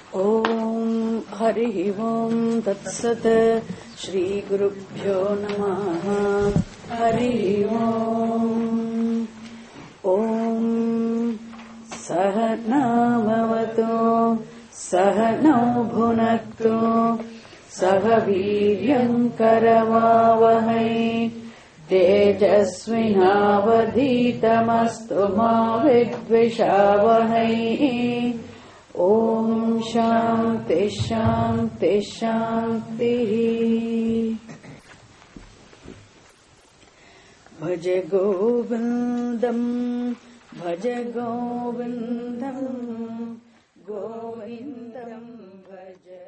Om Hari Om Tat Sat Shri Gurubhyo Namaha Hari Om Om Sahana Bhavatu Sahana Bhunaktu Sahaviryam Karavavahai Tejasvinavadhitamastu ma vidvishavahai. Om Shanti Shanti Shanti. Bhaja Govindam Bhaja Govindam Govindam Bhaja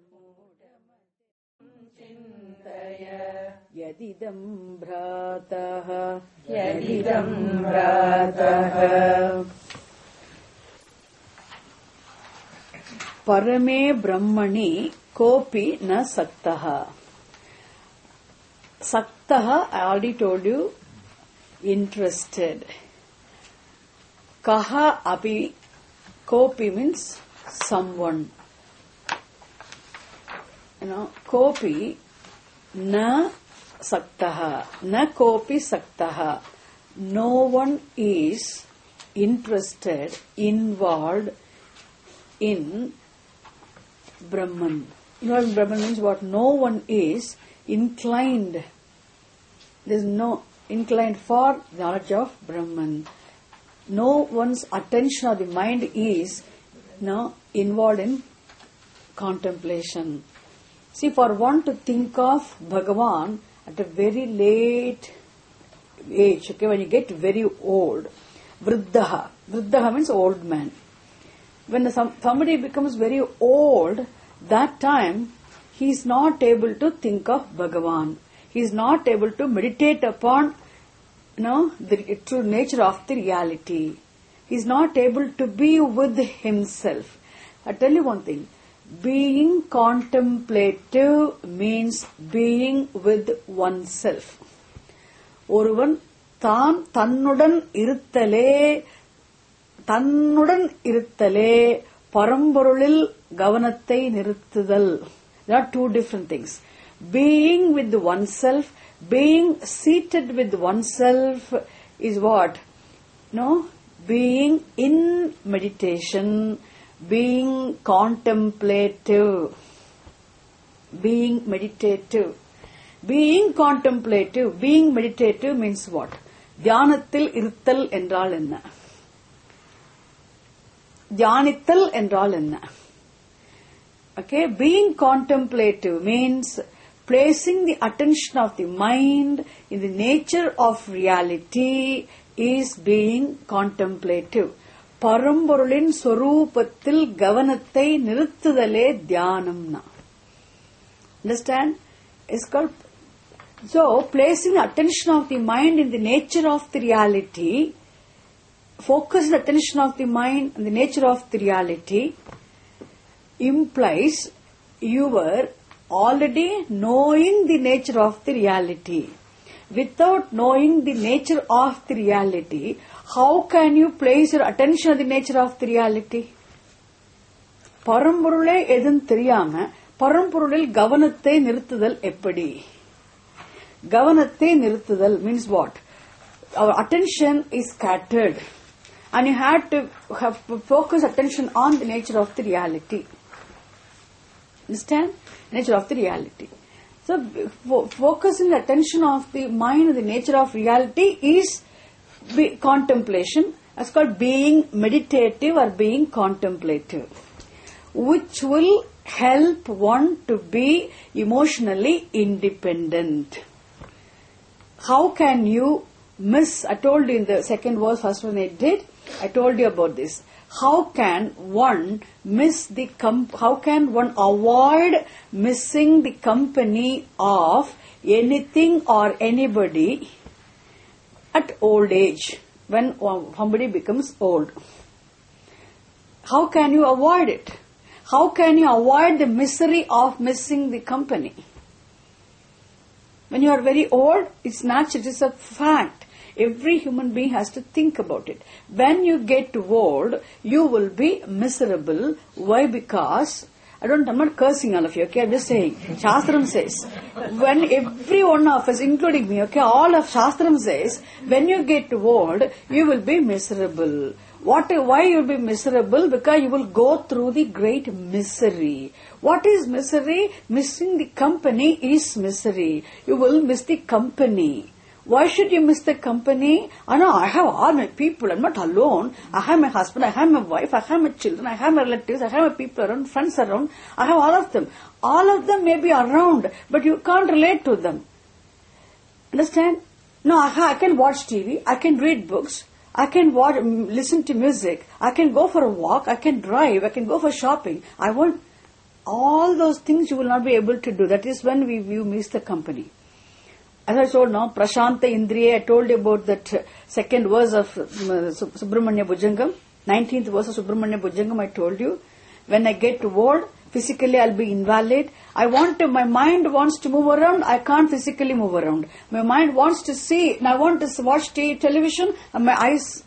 Mudam Chintaya Yadidam Bhrataha Yadidam Bhrataha. Parame Brahmani Kopi na Saktaha. Saktaha, I already told you, interested. Kaha api, Kopi means someone. Kopi na Saktaha. Na Kopi Saktaha. No one is interested, involved in Brahman. Brahman means what? No one is inclined. There is no inclined for knowledge of Brahman. No one's attention of the mind is involved in contemplation. See, for one to think of Bhagavan at a very late age, when you get very old, Vriddha means old man. When somebody becomes very old, that time he is not able to think of Bhagavan. He is not able to meditate upon the true nature of the reality. He is not able to be with himself. I tell you one thing. Being contemplative means being with oneself. Oruvan தன்னுடன் இருத்தலே பரம்பொருளில் கவனத்தை நிறுத்துதல். There are two different things. Being with oneself, being seated with oneself is what? Being in meditation, being contemplative, being meditative. Being contemplative, being meditative means what? தியானத்தில் இருத்தல் என்றால் என்ன? தியானித்தல் என்றால் என்ன? Okay, being contemplative means placing the attention of the mind in the nature of reality is being contemplative. பரம்பொருளின் சொரூபத்தில் கவனத்தை நிறுத்துதலே தியானம்னா. Understand? It's called. So, placing attention of the mind in the nature of the reality, focusing attention of the mind on the nature of the reality implies you were already knowing the nature of the reality. Without knowing the nature of the reality, how can you place your attention on the nature of the reality? பரம்பொருளே எதுன்னு தெரியாம பரம்பொருளில் கவனத்தை நிறுத்துதல் எப்படி? கவனத்தை நிறுத்துதல் means what? Our attention is scattered. And you had to have focus attention on the nature of the reality. Understand? Nature of the reality. So, focusing the attention of the mind on the nature of reality is contemplation. That's called being meditative or being contemplative, which will help one to be emotionally independent. How can you miss? I told you in the second verse, first one I did. I told you about this. How can one how can one avoid missing the company of anything or anybody at old age, when somebody becomes old? How can you avoid it? How can you avoid the misery of missing the company? When you are very old, it's natural, it's a fact. Every human being has to think about it. When you get old, you will be miserable. Why? Because I'm not cursing all of you, okay? I'm just saying. Shastram says, when every one of us, including me, okay, all of Shastram says, when you get old, you will be miserable. Why you will be miserable? Because you will go through the great misery. What is misery? Missing the company is misery. You will miss the company. Why should you miss the company? I have all my people. I'm not alone. I have my husband. I have my wife. I have my children. I have my relatives. I have my people around, friends around. I have all of them. All of them may be around, but you can't relate to them. Understand? No, I can watch TV. I can read books. I can listen to music. I can go for a walk. I can drive. I can go for shopping. I want all those things you will not be able to do. That is when you miss the company. As I told now, Prashanta Indriya, I told you about that second verse of Subramanya Bhujangam, 19th verse of Subramanya Bhujangam, I told you. When I get old, physically I'll be invalid. My mind wants to move around, I can't physically move around. My mind wants to see, and I want to watch television, and my eyes,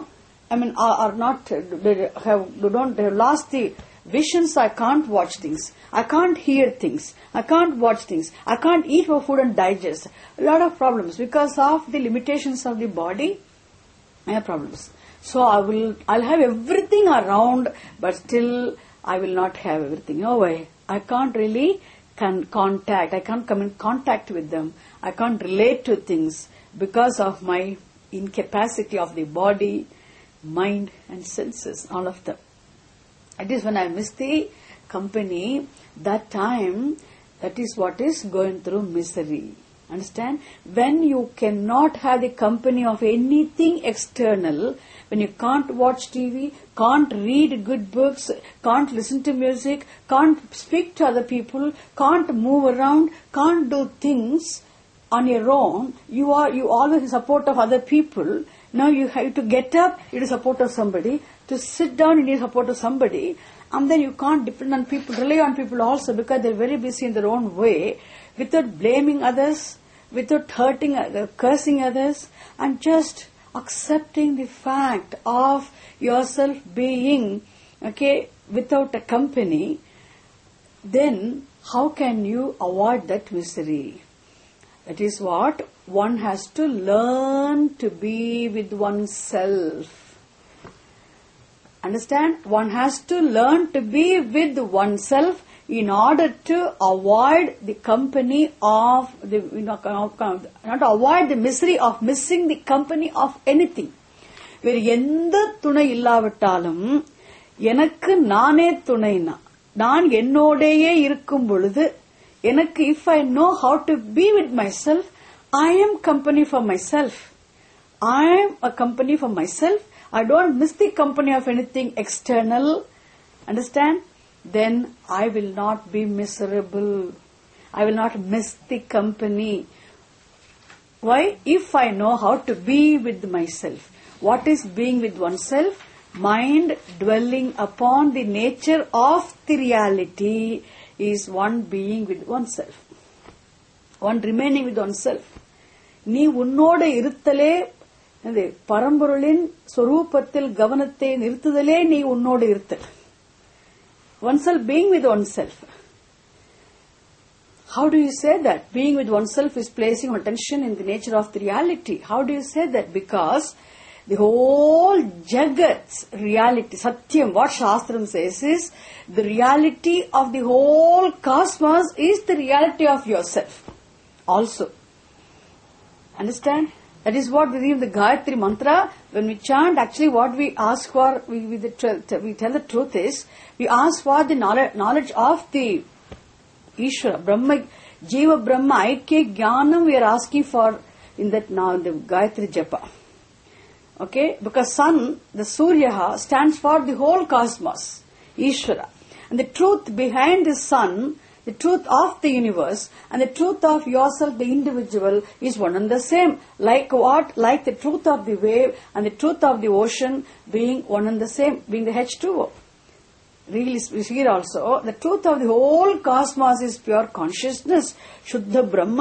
are not, they have lost the visions. I can't watch things. I can't hear things. I can't watch things. I can't eat for food and digest. A lot of problems because of the limitations of the body. I have problems. So I'll have everything around, but still I will not have everything. No way. I can't really contact. I can't come in contact with them. I can't relate to things because of my incapacity of the body, mind and senses, all of them. It is when I miss the company, that time, that is what is going through misery. Understand? When you cannot have the company of anything external, when you can't watch TV, can't read good books, can't listen to music, can't speak to other people, can't move around, can't do things on your own, you always in support of other people. Now you have to get up, you need support of somebody. To sit down, you need support of somebody. And then you can't depend on people, rely on people also because they're very busy in their own way, without blaming others, without hurting, cursing others, and just accepting the fact of yourself being, without a company. Then how can you avoid that misery? That is what one has to learn to be with oneself. Understand? One has to learn to be with oneself in order to avoid the company of not avoid the misery of missing the company of anything. வேறு எந்த துணை இல்லாவிட்டாலும் எனக்கு நானே துணைனா நான் என்னோடையே இருக்கும் பொழுது எனக்கு if I know how to be with myself, I am company for myself. I am a company for myself. I don't miss the company of anything external. Understand? Then I will not be miserable. I will not miss the company. Why? If I know how to be with myself. What is being with oneself? Mind dwelling upon the nature of the reality is one being with oneself. One remaining with oneself. நீ உன்னோட இருத்தலே பரம்பொருளின் சொரூபத்தில் கவனத்தை நிறுத்துதலே நீ உன்னோடு இருத்தல். Oneself, being with oneself. How do you say that? Being with oneself is placing attention in the nature of the reality. How do you say that? Because the whole Jagat's reality, Satyam, what Shastram says is, the reality of the whole cosmos is the reality of yourself also. Understand? That is what we read in the Gayatri Mantra. When we chant, actually what we ask for, we tell the truth is, we ask for the knowledge of the Ishvara, Brahma, Jiva Brahma, Aikya Jnanam we are asking for in that now the Gayatri Japa. Okay? Because sun, the Surya, stands for the whole cosmos, Ishvara. And the truth behind the sun, the truth of the universe and the truth of yourself, the individual, is one and the same. Like what? Like the truth of the wave and the truth of the ocean being one and the same, being the H2O. Really, here also, the truth of the whole cosmos is pure consciousness, Shuddha Brahma,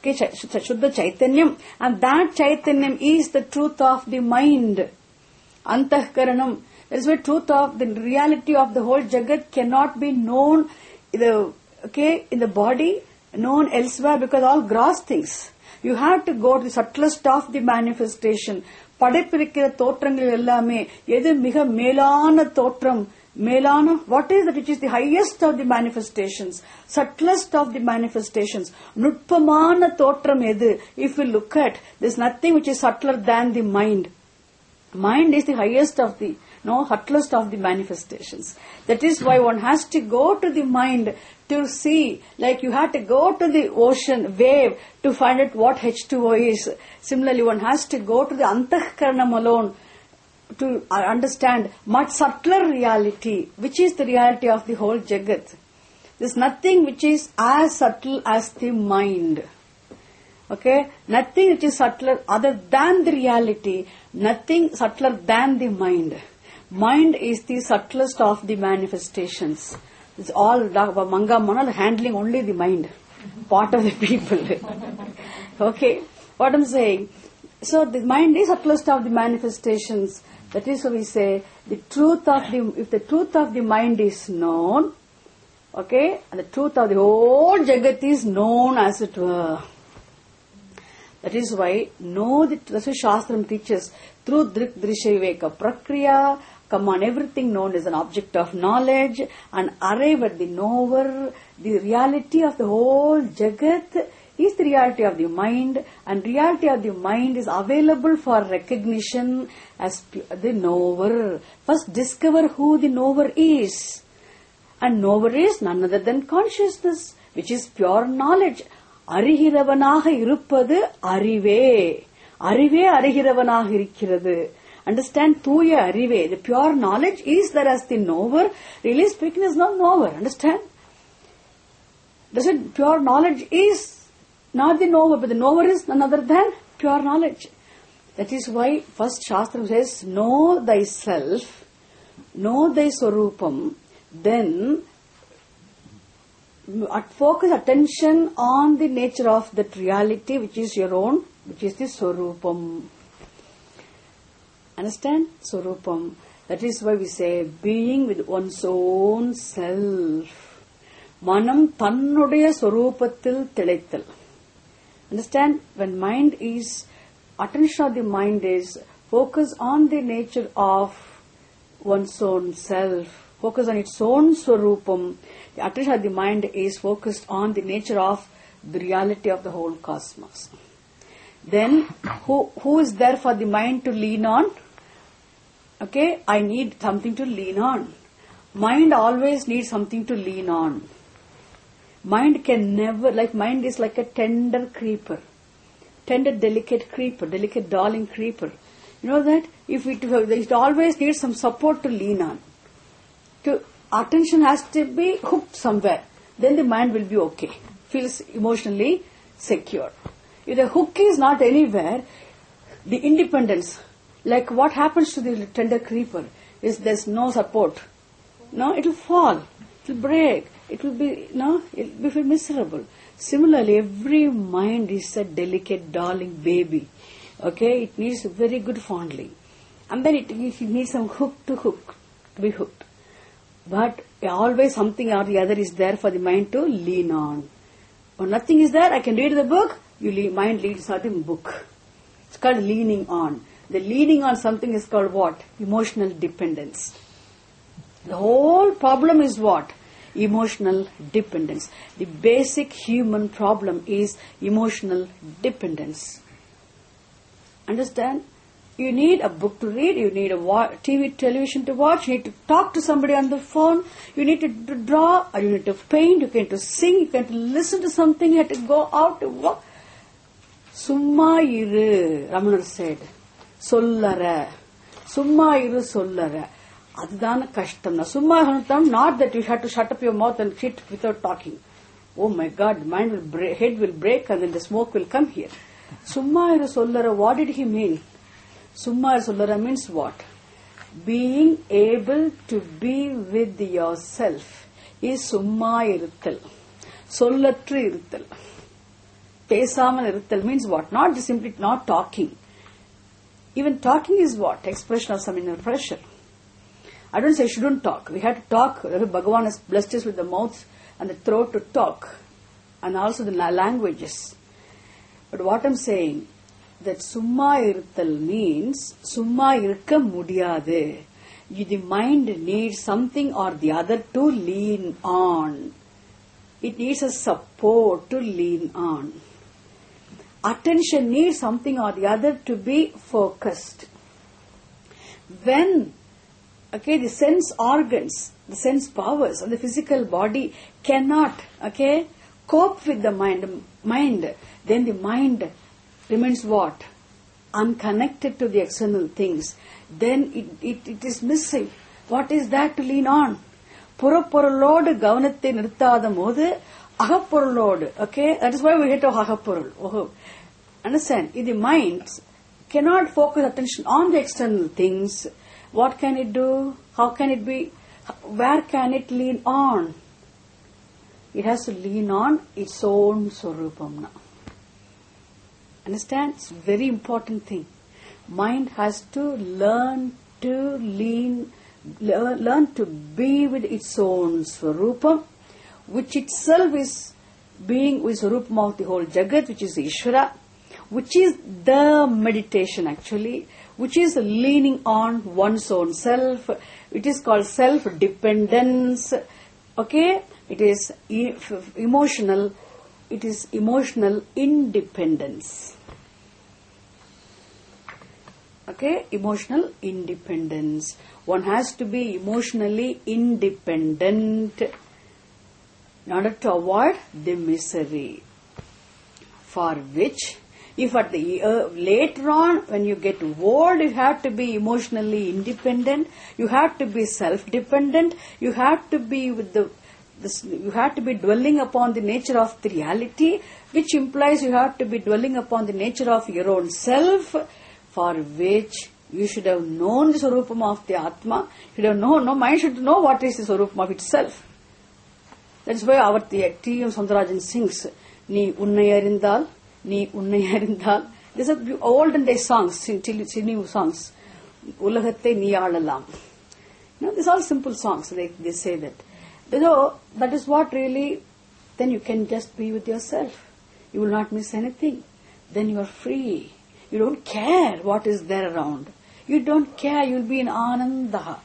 Okay, Shuddha Chaitanyam, and that Chaitanyam is the truth of the mind. Antahkaranam. That is why truth of the reality of the whole Jagat cannot be known in the body, known elsewhere, because all gross things. You have to go to the subtlest of the manifestation. படைப்பிருக்கிற தோற்றங்கள் எல்லாமே எது மிக மேலான தோற்றம், மேலான, what is that which is the highest of the manifestations, subtlest of the manifestations, நுட்பமான தோற்றம் எது? If we look at, there is nothing which is subtler than the mind. Mind is the highest of the, subtlest of the manifestations. That is why one has to go to the mind to see, like you have to go to the ocean, wave, to find out what H2O is. Similarly, one has to go to the Antahkaranam alone to understand much subtler reality, which is the reality of the whole Jagat. There is nothing which is as subtle as the mind. Okay? Nothing which is subtler other than the reality, nothing subtler than the mind. Mind is the subtlest of the manifestations. It's all Manga Manal handling only the mind, part of the people. Okay? What I'm saying? So the mind is subtlest of the manifestations. That is why we say the truth of the, if the truth of the mind is known, okay, and the truth of the whole Jagat is known, as it were. That is why that's what Shastram teaches. Through Drik Drisha Viveka Prakriya, come on, everything known as an object of knowledge, and arrive at the knower. The reality of the whole Jagat is the reality of the mind, and reality of the mind is available for recognition as the knower. First discover who the knower is. And knower is none other than consciousness, which is pure knowledge. Arihiravanaga irupadu arive. Arive arihiravanaga irikkirathu. Understand, Thuya arive. The pure knowledge is there as the knower. Really speaking, is not knower. Understand? Does it? Pure knowledge is not the knower, but the knower is none other than pure knowledge. That is why first Shastram says, know thyself, know thy Swarupam, then focus attention on the nature of that reality which is your own, which is the Swarupam. Understand? Swarupam. That is why we say being with one's own self. Manam tannudaya Swarupathil thilaithal. Understand? When mind is, attention of the mind is focus on the nature of one's own self. Focus on its own Swarupam. The attention of the mind is focused on the nature of the reality of the whole cosmos. Then, who is there for the mind to lean on? Okay, I need something to lean on. Mind always needs something to lean on. Mind can never, mind is like a tender creeper. Tender, delicate creeper, delicate darling creeper. You know that? It always needs some support to lean on. Attention has to be hooked somewhere. Then the mind will be okay. Feels emotionally secure. If the hook is not anywhere, the independence, like what happens to the tender creeper, is there's no support. No, it will fall. It will break. It will be, it will be miserable. Similarly, every mind is a delicate, darling baby. Okay, it needs very good fondling. And then it needs some hook to be hooked. But always something or the other is there for the mind to lean on. When nothing is there, I can read the book, mind leads on the book. It's called leaning on. The leaning on something is called what? Emotional dependence. The whole problem is what? Emotional dependence. The basic human problem is emotional dependence. Understand? You need a book to read, you need a television to watch, you need to talk to somebody on the phone, you need to draw, or you need to paint, you can to sing, you can to listen to something, you have to go out to walk. Summa iru, Ramanar said. Sollara. Summa iru sollara. Adana kashtam. Summa hanutam, not that you have to shut up your mouth and sit without talking. Oh my God, head will break and then the smoke will come here. Summa iru sollara, what did he mean? Summa Sollara means what? Being able to be with yourself is Summa Irithal. Sollatru Irithal. Pesamal iruttal means what? Not just simply not talking. Even talking is what? Expression of some inner pressure. I don't say shouldn't talk. We have to talk. Bhagavan has blessed us with the mouth and the throat to talk. And also the languages. But what I'm saying, that summa iruttal means summa irukka mudiyadu. The mind needs something or the other to lean on. It needs a support to lean on. Attention needs something or the other to be focused. When the sense organs, the sense powers of the physical body cannot cope with the mind, then the mind remains what? Unconnected to the external things. Then it is missing. What is that to lean on? Purapuralodu gavanattai nirthada modu agapuralodu. That is why we hit agapurul. Understand? If the mind cannot focus attention on the external things, what can it do? How can it be? Where can it lean on? It has to lean on its own Swarupam now. Understand? It's a very important thing. Mind has to learn to learn to be with its own Swarupam, which itself is being with Swarupam of the whole Jagat, which is Ishvara, which is the meditation actually, which is leaning on one's own self. It is called self-dependence. It is emotional. It is emotional independence. Emotional independence. One has to be emotionally independent in order to avoid the misery. For which, if at the later on when you get old, you have to be emotionally independent, you have to be self-dependent, you have to be you have to be dwelling upon the nature of the reality, which implies you have to be dwelling upon the nature of your own self, for which you should have known the Swarupam of the Atma. You should have known, mind should know what is the Swarupam of itself. That's why our T.M. Soundarajan sings, Ni unnai arindal, Ni unnai arindal. These are olden day songs, new songs. Ulagatte ni aalalam. These are all simple songs, they say that. So, that is what really, then you can just be with yourself. You will not miss anything. Then you are free. You don't care what is there around. You don't care, you will be in Ananda.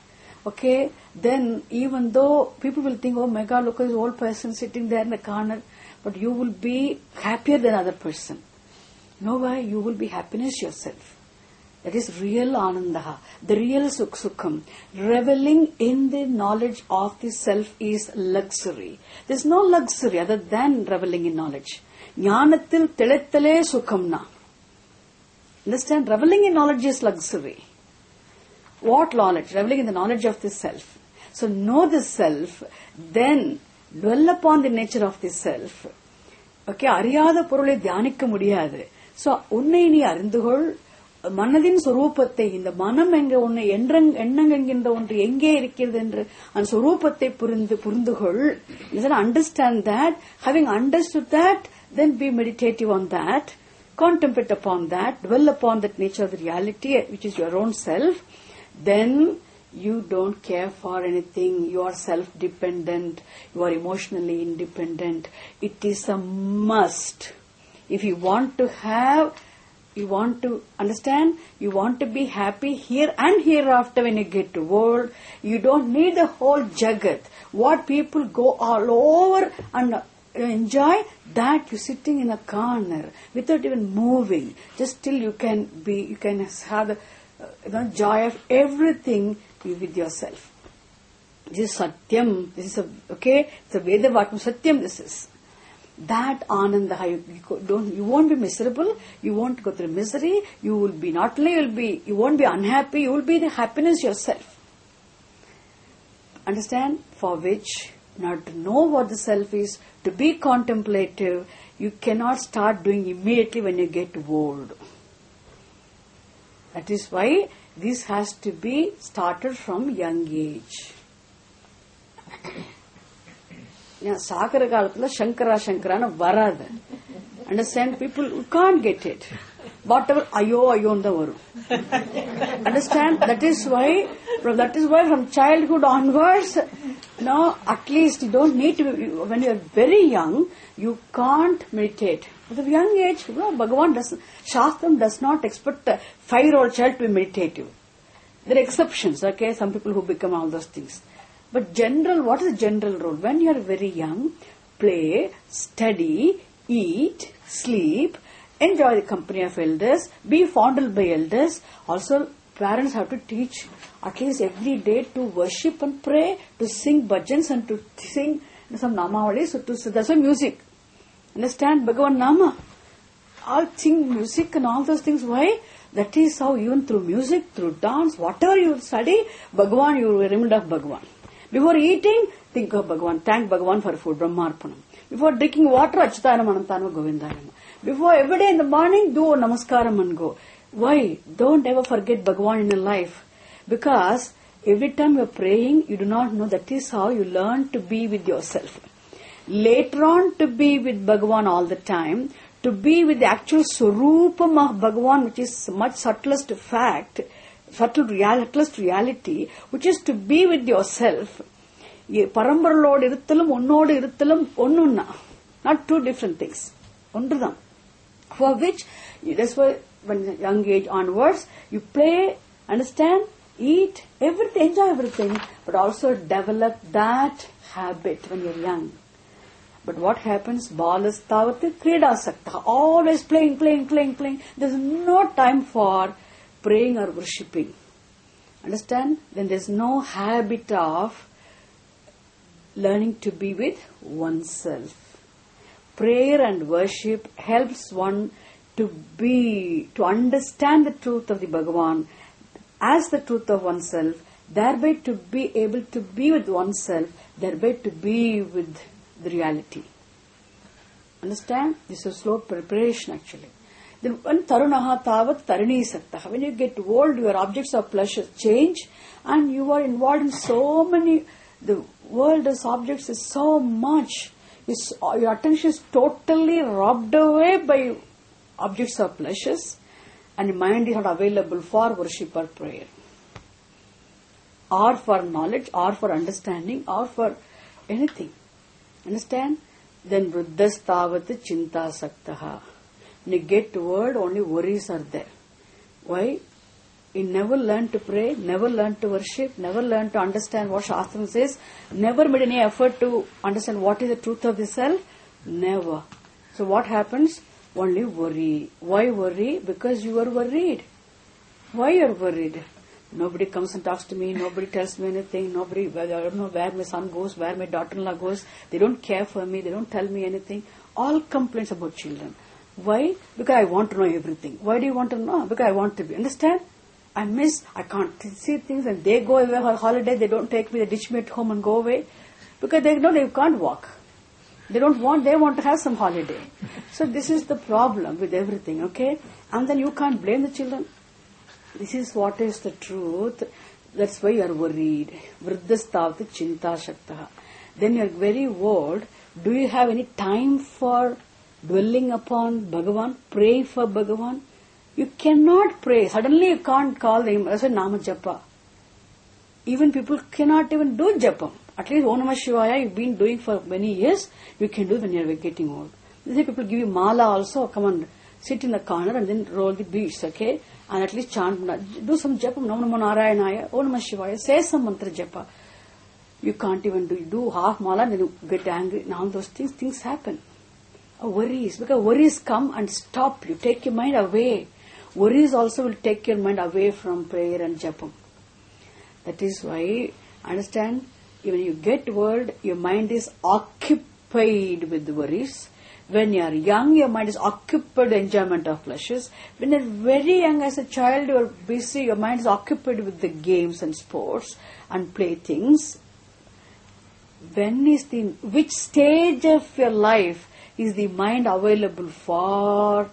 Then even though people will think, oh my God, look at this old person sitting there in the corner, but you will be happier than other person. You know why? You will be happiness yourself. That is real Ananda, the real Sukham. Reveling in the knowledge of the self is luxury. There is no luxury other than reveling in knowledge. Jnanathil telathale Sukhamna. Understand? Reveling in knowledge is luxury. What knowledge? Reveling in the knowledge of the self. So know the self, then dwell upon the nature of the self. Ariyada porule dhyanikka mudiyadu. So unnai நீ அறிந்துகொள் மனதின் சொரூபத்தை இந்த மனம் எங்க ஒன்று எண்ணம் என்கின்ற ஒன்று எங்கே இருக்கிறது என்று அந்த சொரூபத்தை புரிந்துகொள். Understand that. Having understood that, then be meditative on that. Contemplate upon that, dwell upon that nature of the reality, which is your own self. Then you don't care for anything. You are self-dependent. You are emotionally independent. It is a must. If you want to have, you want to understand, you want to be happy here and hereafter when you get to world, you don't need the whole Jagat. What people go all over and enjoy, that you're sitting in a corner without even moving, just till you can have the joy of everything with yourself. This is Satyam. This is it's a Veda Vatma Satyam. This is that Ananda. You won't be miserable. You won't go through misery. You will be not only you won't be unhappy. You will be the happiness yourself. Understand? For which, not to know what the self is, to be contemplative, you cannot start doing immediately when you get old. That is why this has to be started from young age. Sakara kaalathula Shankara Shankarana varadu. Understand? People can't get it. Whatever ayo on the varu. Understand? That is why from childhood onwards, at least you don't need to, when you are very young, you can't meditate. At a young age, Shastram does not expect a 5-year-old child to be meditative. There are exceptions, okay? Some people who become all those things. But what is the general rule? When you are very young, play, study, eat, sleep, enjoy the company of elders, be fondled by elders. Also, parents have to teach at least every day to worship and pray, to sing bhajans and to sing some namavalis. So that's why music. Understand? Bhagavan Nama. All sing music and all those things. Why? That is how even through music, through dance, whatever you study, Bhagavan, you will remember of Bhagavan. Before eating, think of Bhagavan. Thank Bhagavan for food. Brahmarpanam. Before drinking water, Achyutanam Anantanam Govindanam. Before every day in the morning, do a namaskaram and go. Why? Don't ever forget Bhagavan in your life. Because every time you are praying, you do not know that is how you learn to be with yourself. Later on, to be with Bhagavan all the time, to be with the actual Swarupam of Bhagavan, which is much subtlest fact, subtlest reality, which is to be with yourself. Parambaralodu iruthalum, onnodu iruthalum, onnunna. Not two different things. Ondrudam. For which, that's why when young age onwards, you play, understand, eat, everything, enjoy everything, but also develop that habit when you're young. But what happens? Balastavat krida sakta. Always playing. There's no time for praying or worshipping. Understand? Then there's no habit of learning to be with oneself. Prayer and worship helps one to understand the truth of the Bhagavan as the truth of oneself, thereby to be able to be with oneself, thereby to be with the reality. Understand? This is a slow preparation actually. Then when tarunaha tavat tarini saktaha. When you get old, your objects of pleasure change and you are involved in so many, the world as objects is so much. Your attention is totally robbed away by objects of pleasures and your mind is not available for worship or prayer. Or for knowledge, or for understanding, or for anything. Understand? Then vruddhas tavat chinta saktaha. When you get to word, only worries are there. Why? You never learn to pray, never learn to worship, never learn to understand what Shastram says, never made any effort to understand what is the truth of the self. Never. So what happens? Only worry. Why worry? Because you are worried. Why you are worried? Nobody comes and talks to me, nobody tells me anything, I don't know where my son goes, where my daughter-in-law goes, they don't care for me, they don't tell me anything. All complaints about children. Why? Because I want to know everything. Why do you want to know? Because I want to be. Understand? I can't see things and they go away for holiday, they don't take me, they ditch me at home and go away. Because they know they can't walk. They want to have some holiday. So this is the problem with everything, okay? And then you can't blame the children. This is what is the truth. That's why you are worried. Vruddhastavta chinta shaktaha. Then you are very old. Do you have any time for dwelling upon Bhagavan, praying for Bhagavan? You cannot pray. Suddenly you can't call the name. That's why Nama Japa. Even people cannot even do Japam. At least Om Namah Shivaya you've been doing for many years. You can do when you are getting old. These people give you mala also. Come on, sit in the corner and then roll the beads, okay? And at least chant, do some Japam. Nam Namo Narayanaya, Om Namah Shivaya. Say some mantra Japa. You can't even do half mala and then you get angry. And all those things happen. Worries, because worries come and stop you, take your mind away. Worries also will take your mind away from prayer and Japam. That is why, understand, when you get word, your mind is occupied with worries. When you are young, your mind is occupied with enjoyment of pleasures. When you are very young as a child, you are busy, your mind is occupied with the games and sports and playthings. Which stage of your life is the mind available for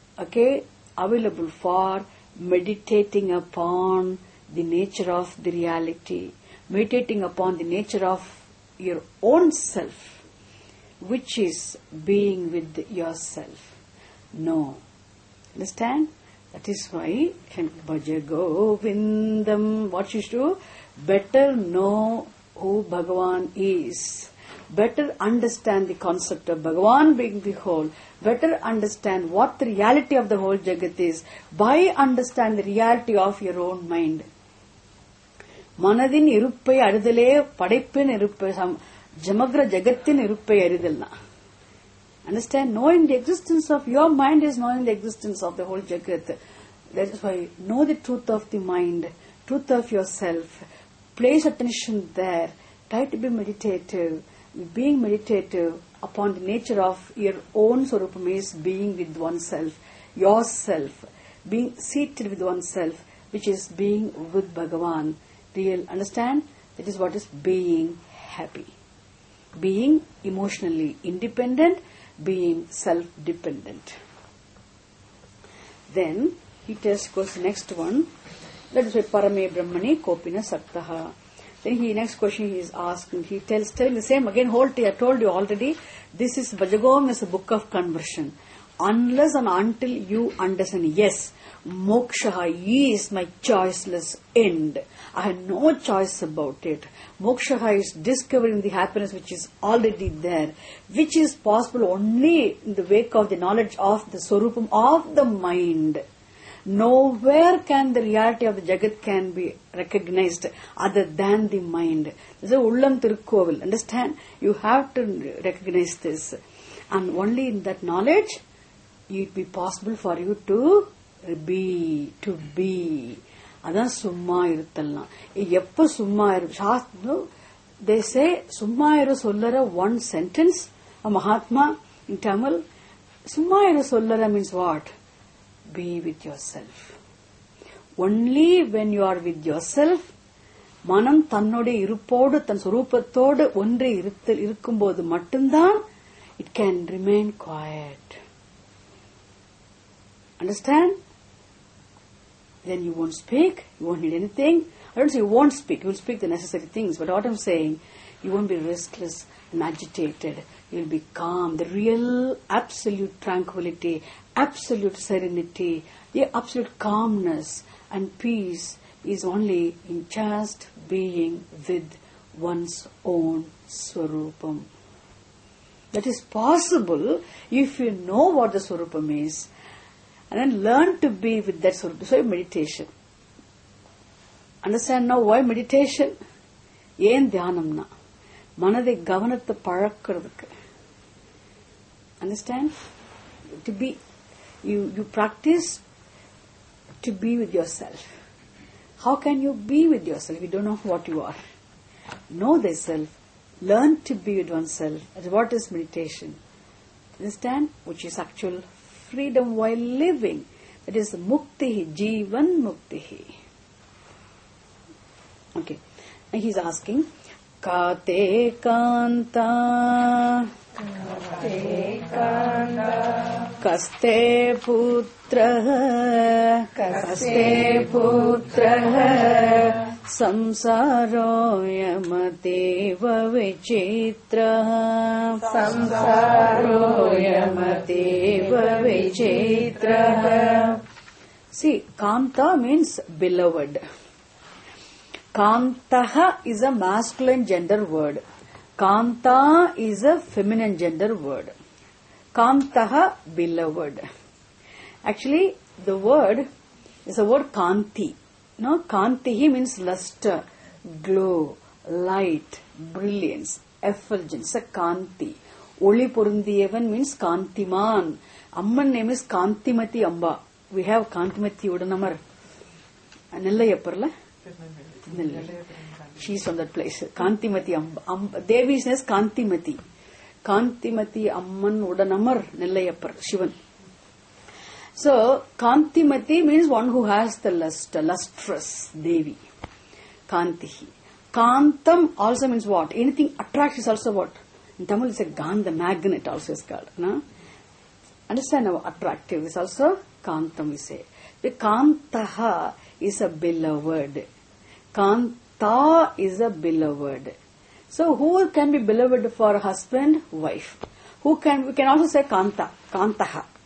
meditating upon the nature of the reality, meditating upon the nature of your own self, which is being with yourself. know. Understand? That is why Bhaja Govindam, what you should do? Better know who Bhagavan is. Better understand the concept of Bhagavan being the whole. Better understand what the reality of the whole Jagat is by understand the reality of your own mind. Manadin iruppai arudale padaipin iruppai jamagra jagattin iruppai aridalna. Understand? Knowing the existence of your mind is knowing the existence of the whole Jagat. That is why know the truth of the mind, truth of yourself. Place attention there. Try to be meditative. Being meditative upon the nature of your own Swarupam is being with oneself, yourself, being seated with oneself, which is being with Bhagavan. Real, understand? That is what is being happy. Being emotionally independent, being self-dependent. Then he goes the next one. That is why Parame Brahmani Kopina Saktaha. Then next question he is asking. He telling the same again. I told you already. This is Bhajagom is a book of conversion. Unless and until you understand, yes, moksha is my choiceless end. I have no choice about it. Moksha is discovering the happiness which is already there, which is possible only in the wake of the knowledge of the Swarupam of the mind. Nowhere can the reality of the Jagat can be recognized other than the mind. This is a Ullam Tirukkovil. Understand? You have to recognize this. And only in that knowledge, it will be possible for you to be. Adan summa iruthallam. Eppa summa iru. They say summa iru sollara one sentence. A Mahatma in Tamil. Summa iru sollara means what? Be with yourself. Only when you are with yourself, manam tannode irupodu tan swarupathodu ondre irukkumbodhu mattumdhan it can remain quiet. Understand? Then you won't speak, you won't need anything. I don't say you won't speak, you will speak the necessary things, but what I'm saying, you won't be restless and agitated. You will be calm. The real absolute tranquility, absolute serenity, the absolute calmness and peace is only in just being with one's own Swarupam. That is possible if you know what the Swarupam is and then learn to be with that Swarupam. So meditation. Understand now why meditation? Yen dhyanamna. Manade gavanatha palakkuradhukku. Understand? To be, you practice to be with yourself. How can you be with yourself if you don't know what you are? Know thyself. Learn to be with oneself. What is meditation? Understand? Which is actual freedom while living. That is muktihi, jivan muktihi. Okay. And he's asking, Kate kanta Kaste putra Samsaro yamateva vichitra. See, Kanta means beloved. Kantaha is a masculine gender word. Kanta is a feminine gender word. Kantaha, beloved. Actually, the word is the word Kanti. Kantihi means luster, glow, light, brilliance, effulgence. A Kanti. Oli Purundiyavan means Kantiman. Amman name is Kantimati Amba. We have Kantimati Udanamar. Nellayapparla? She is from that place. Kantimati Amba. Devi's name is Kantimati. Kantimati Amman Udanamar Nellayappar, Shivan. So, Kantimati means one who has the luster, lustrous Devi. Kantihi. Kantam also means what? Anything attracts is also what? In Tamil it's a Gandha, magnet also is called. No? Understand how attractive is also Kantam we say. The Kantaha is a beloved. Kanta is a beloved. So who can be beloved for a husband? Wife. We can also say Kanta, Kantaha.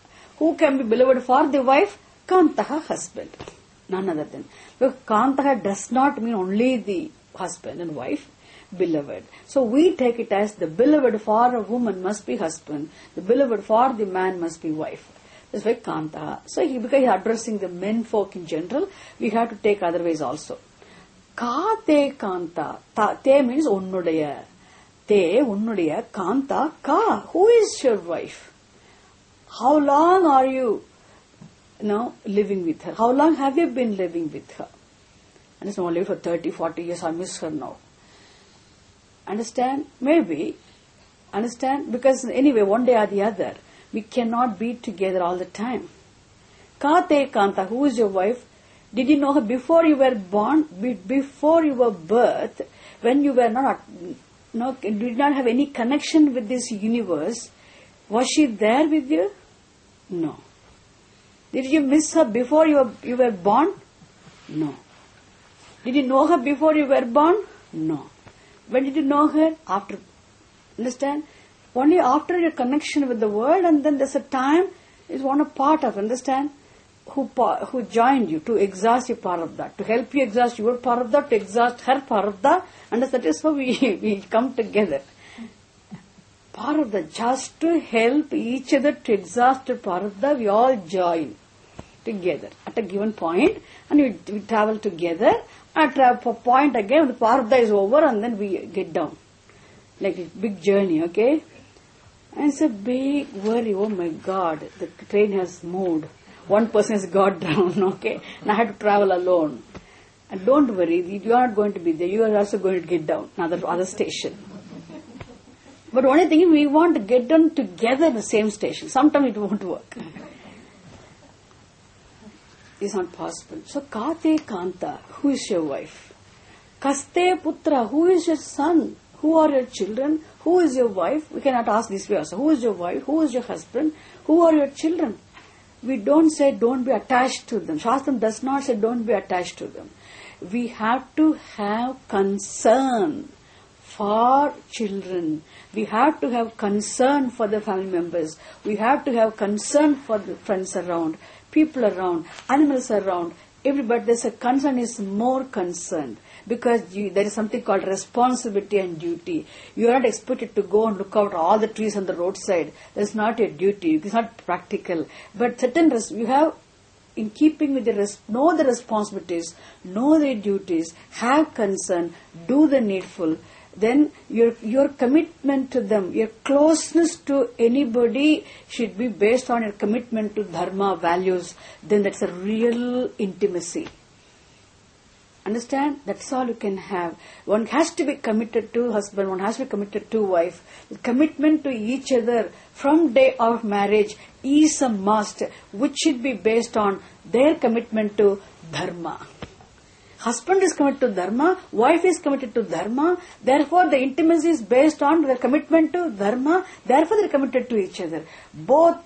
Who can be beloved for the wife? Kantaha, husband. None other than. Because Kantaha does not mean only the husband and wife, beloved. So we take it as the beloved for a woman must be husband, the beloved for the man must be wife. That's why Kantaha. So because he is addressing the men folk in general, we have to take other ways also. Ka te Kanta. Te means unnudaya. Te unnudaya Kanta ka. Who is your wife? How long are you living with her? How long have you been living with her? And it's only for 30, 40 years. I miss her now. Understand? Maybe. Understand? Because anyway, one day or the other, we cannot be together all the time. Ka te Kanta. Who is your wife? Did you know her before you were born? Before you were birth, when you were did not have any connection with this universe, was she there with you? No. Did you miss her before you were born? No. Did you know her before you were born? No. When did you know her? After. Understand? Only after your connection with the world, and then there's a time is one a part of. Understand? Who joined you to exhaust your parabdha, to help you exhaust your parabdha, to exhaust her parabdha, and that is how we come together. Parabdha, just to help each other to exhaust your parabdha, we all join together at a given point, and we travel together. At a point again, the parabdha is over, and then we get down. Like a big journey, okay? And it's a big worry. Oh my God, the train has moved. One person has got down, okay? And I had to travel alone. And don't worry, you are not going to be there. You are also going to get down, other station. But only thing is, we want to get down together in the same station. Sometimes it won't work. It's not possible. So, Kate Kanta, who is your wife? Kaste Putra, who is your son? Who are your children? Who is your wife? We cannot ask this way also. Who is your wife? Who is your husband? Who are your children? We don't say don't be attached to them. Shastram does not say don't be attached to them. We have to have concern for children. We have to have concern for the family members. We have to have concern for the friends around, people around, animals around. Everybody, there's a concern is more concerned. Because there is something called responsibility and duty. You are not expected to go and look out all the trees on the roadside. That's not your duty. It's not practical. But certain you have, in keeping with know the responsibilities, know the duties, have concern, do the needful. Then your commitment to them, your closeness to anybody should be based on your commitment to dharma, values. Then that's a real intimacy. Understand? That's all you can have. One has to be committed to husband, one has to be committed to wife. The commitment to each other from day of marriage is a must, which should be based on their commitment to dharma. Husband is committed to dharma, wife is committed to dharma, therefore the intimacy is based on their commitment to dharma, therefore they are committed to each other. Both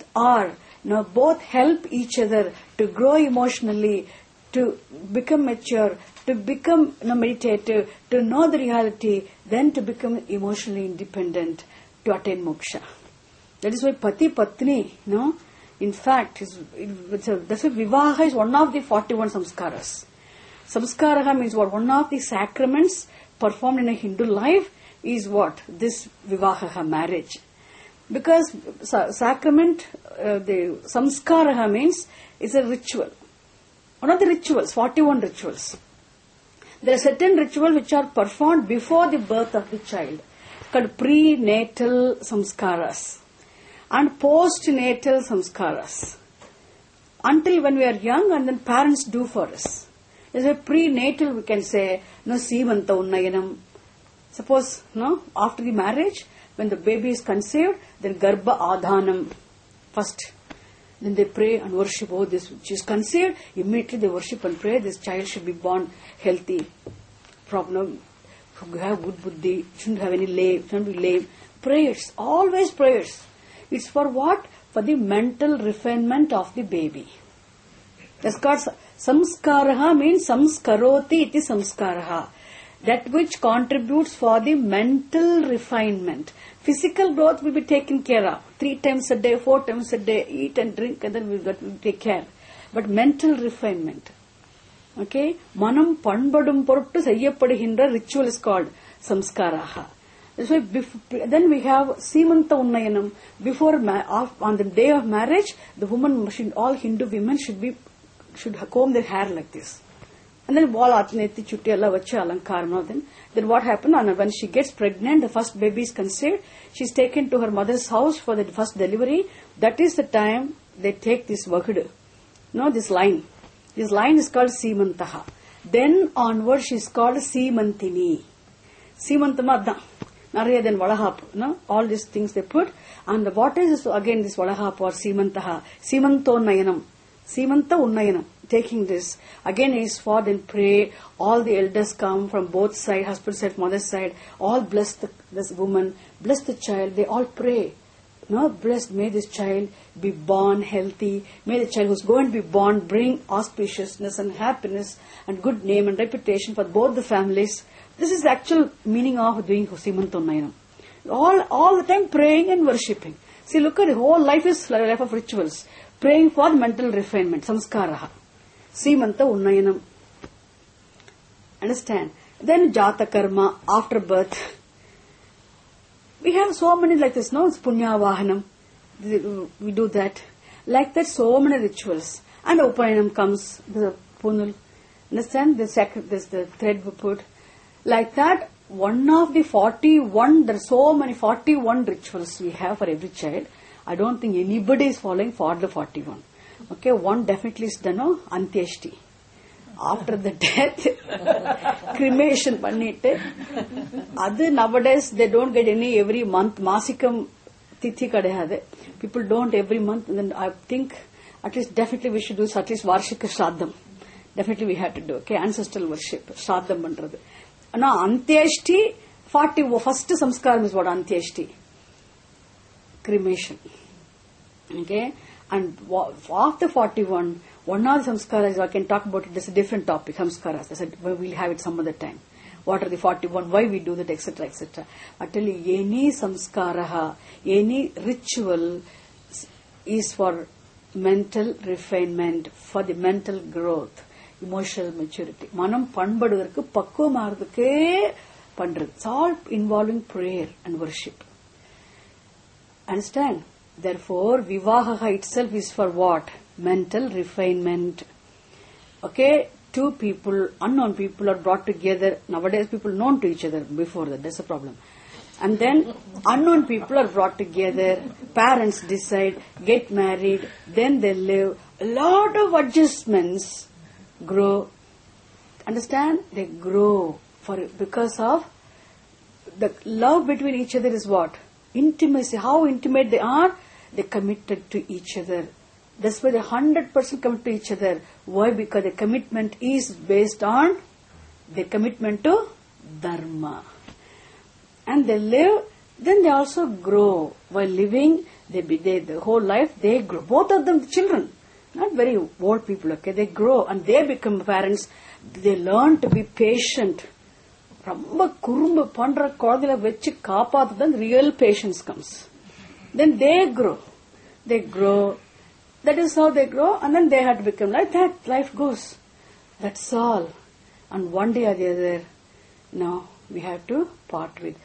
help each other to grow emotionally, to become mature, to become meditative, to know the reality, then to become emotionally independent, to attain moksha. That is why Pati Patni, in fact, that's why Vivaha is one of the 41 samskaras. Samskaraha means what? One of the sacraments performed in a Hindu life is what? This Vivaha, marriage. Because sacrament, the samskaraha means it's a ritual. One of the rituals, 41 rituals. There are certain rituals which are performed before the birth of the child, called prenatal samskaras and postnatal samskaras. Until when we are young, and then parents do for us. As a prenatal, we can say, Seemanta Unnayanam. Suppose, after the marriage, when the baby is conceived, then Garbha Adhanam first. Then they pray and worship. Oh, this which is conceived, immediately they worship and pray. This child should be born healthy, problem, have good buddhi, shouldn't have any shouldn't be lame. Prayers, always prayers. It's for what? For the mental refinement of the baby. That's called samskaraha, means samskaroti iti samskaraha. that which contributes for the mental refinement. Physical growth will be taken care of. 3 times a day, 4 times a day, eat and drink, and then we'll take care. But mental refinement. Okay? Manam panbadum poruttu seyyapaduginra ritual is called samskaraha. That's why then we have Simanta Unnayanam. Before, on the day of marriage, the woman, all Hindu women should comb their hair like this. And then then what happened? When she gets pregnant, the first baby is conceived, she's taken to her mother's house for the first delivery. That is the time they take this word. This line. This line is called Simantaha. Then onward she is called Simantini. Simantama then Valahap. All these things they put. And what is this, again this Valahap or Simantaha? Simanto Nayanam. Simanta Unnayanam. Taking this again is for then pray. All the elders come from both sides, husband side, mother side. All bless this woman, bless the child. They all pray. Blessed, may this child be born healthy. May the child who's going to be born bring auspiciousness and happiness and good name and reputation for both the families. This is the actual meaning of doing Simanta Unnayanam. All the time praying and worshipping. See, look at the whole life is a life of rituals. Praying for mental refinement, samskaraha. Simanta Unnayanam. Understand? Then Jata Karma, after birth. We have so many like this, no? It's Punya Vahanam. We do that. Like that, so many rituals. And Upayanam comes, the Punul. Understand? There's the thread we put. Like that, one of the 41, there are so many 41 rituals we have for every child. I don't think anybody is following for the 41. Okay, one definitely is done, Antyeshti. After the death, cremation pannite. Other nowadays, they don't get any every month. Masikam tithi kadehade. People don't every month. And then I think at least definitely we should do at least Varshika Shraddham. Definitely we have to do. Okay, ancestral worship. Shraddham pandrathu. Now, Antyeshti, 40, first samskaram is what Antyeshti. Cremation. Okay? And after 41, one of the samskaras, I can talk about it, there's a different topic, samskaras. We'll have it some other time. What are the 41, why we do that, etc., etc. I tell you, any samskaraha, any ritual is for mental refinement, for the mental growth, emotional maturity. Manam panbaduvarku pakkuvamarudhukke pandrathu. It's all involving prayer and worship. Understand? Therefore, Vivaha itself is for what? Mental refinement. Okay? Two people, unknown people are brought together. Nowadays people known to each other before that. That's a problem. And then unknown people are brought together. Parents decide, get married, then they live. A lot of adjustments grow. Understand? They grow because of the love between each other is what? Intimacy. How intimate they are? They committed to each other. That's why they 100% commit to each other. Why? Because the commitment is based on their commitment to Dharma. And they live, then they also grow. While living, the whole life, they grow. Both of them, children. Not very old people, okay? They grow and they become parents. They learn to be patient. ரொம்ப குறும்பு பண்ற குழந்தைகளை வச்சு காப்பாத்துதான் real patience comes. Then they grow. That is how they grow, and then they have to become like that. Life goes. That's all. And one day or the other, we have to part with.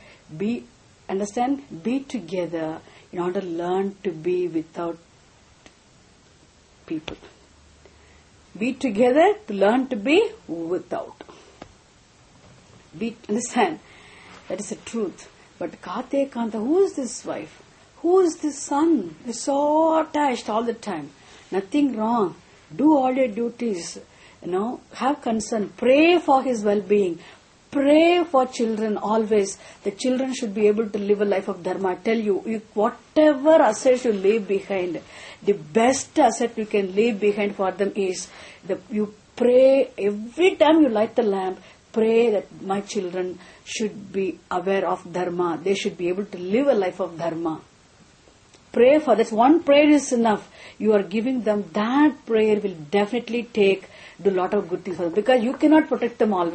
Be together in order to learn to be without people. Be together to learn to be without. Understand? That is the truth. But Kate Kanta, who is this wife? Who is this son? You're so attached all the time. Nothing wrong. Do all your duties. Have concern. Pray for his well-being. Pray for children always. The children should be able to live a life of Dharma. I tell you, whatever assets you leave behind, the best asset you can leave behind for them is you pray every time you light the lamp. Pray that my children should be aware of Dharma. They should be able to live a life of Dharma. Pray for that. One prayer is enough. You are giving them that prayer will definitely do a lot of good things for them. Because you cannot protect them always.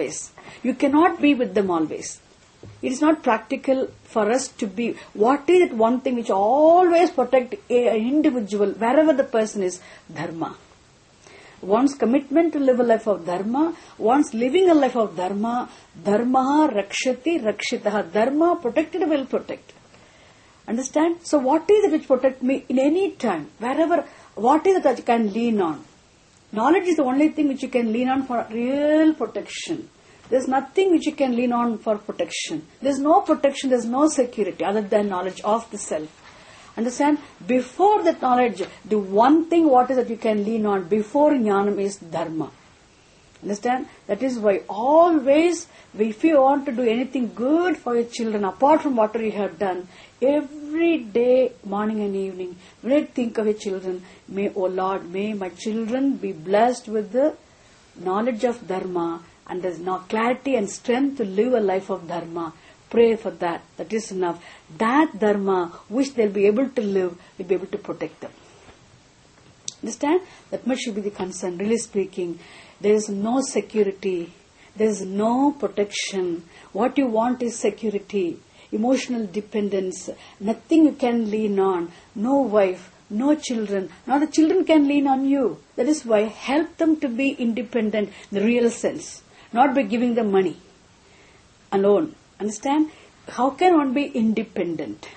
You cannot be with them always. It is not practical for us to be. What is that one thing which always protect an individual, wherever the person is? Dharma. One's commitment to live a life of dharma, one's living a life of dharma, dharma rakshati rakshitaha. Dharma protected will protect. Understand? So what is it which protect me in any time, wherever, what is it that you can lean on? Knowledge is the only thing which you can lean on for real protection. There's nothing which you can lean on for protection. There's no protection, there's no security other than knowledge of the self. Understand? Before that knowledge, the one thing what is that you can lean on before jnanam is dharma. Understand? That is why always, if you want to do anything good for your children, apart from what you have done, every day, morning and evening, when you think of your children, may, oh Lord, may my children be blessed with the knowledge of dharma, and there's now clarity and strength to live a life of dharma. Pray for that. That is enough. That dharma, which they'll be able to live, will be able to protect them. Understand? That much should be the concern. Really speaking, there is no security. There is no protection. What you want is security, emotional dependence. Nothing you can lean on. No wife, no children. Now the children can lean on you. That is why help them to be independent in the real sense. Not by giving them money alone. Understand? How can one be independent?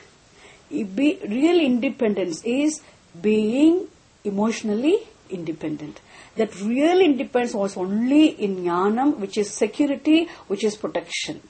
Real independence is being emotionally independent. That real independence was only in jnanam, which is security, which is protection.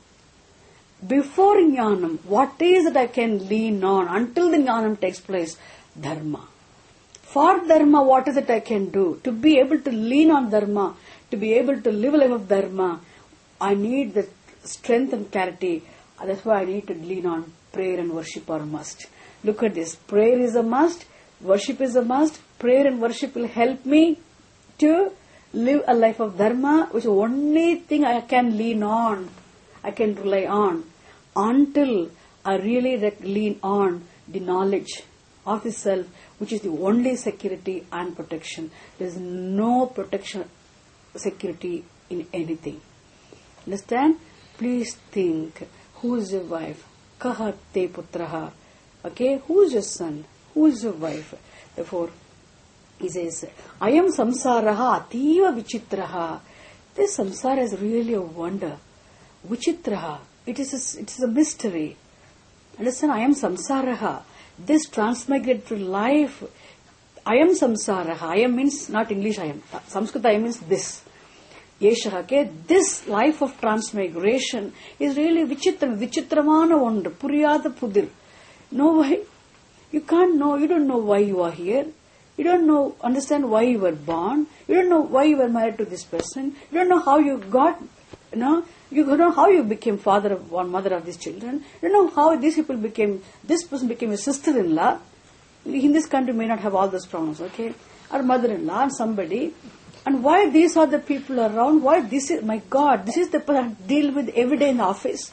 Before jnanam, what is it I can lean on until the jnanam takes place? Dharma. For dharma, what is it I can do? To be able to lean on dharma, to be able to live a life of dharma, I need the strength and clarity. That's why I need to lean on prayer and worship are a must. Look at this. Prayer is a must. Worship is a must. Prayer and worship will help me to live a life of dharma, which is the only thing I can lean on, I can rely on, until I really lean on the knowledge of the self, which is the only security and protection. There is no protection, security in anything. Understand? Please think, who is your wife? Kaha te putraha. Okay, who is your son? Who is your wife? Therefore, he says, I am samsaraha ativa vichitraha. This samsara is really a wonder. Vichitraha. It is a mystery. Understand? I am samsaraha. This transmigratory life. I am samsaraha. I am means not English I am. Sanskrit I am means this. Yeshaha. Okay? This life of transmigration is really vichitramana wonder. Puriyada pudir. No why? You can't know. You don't know why you are here. You don't understand why you were born. You don't know why you were married to this person. You don't know how you got, you don't know how you became father of one, mother of these children. You don't know how this person became a sister-in-law. In this country may not have all those problems, okay? Or mother-in-law and somebody. And why these are the people around? Why this is, my God, this is the person I deal with every day in the office.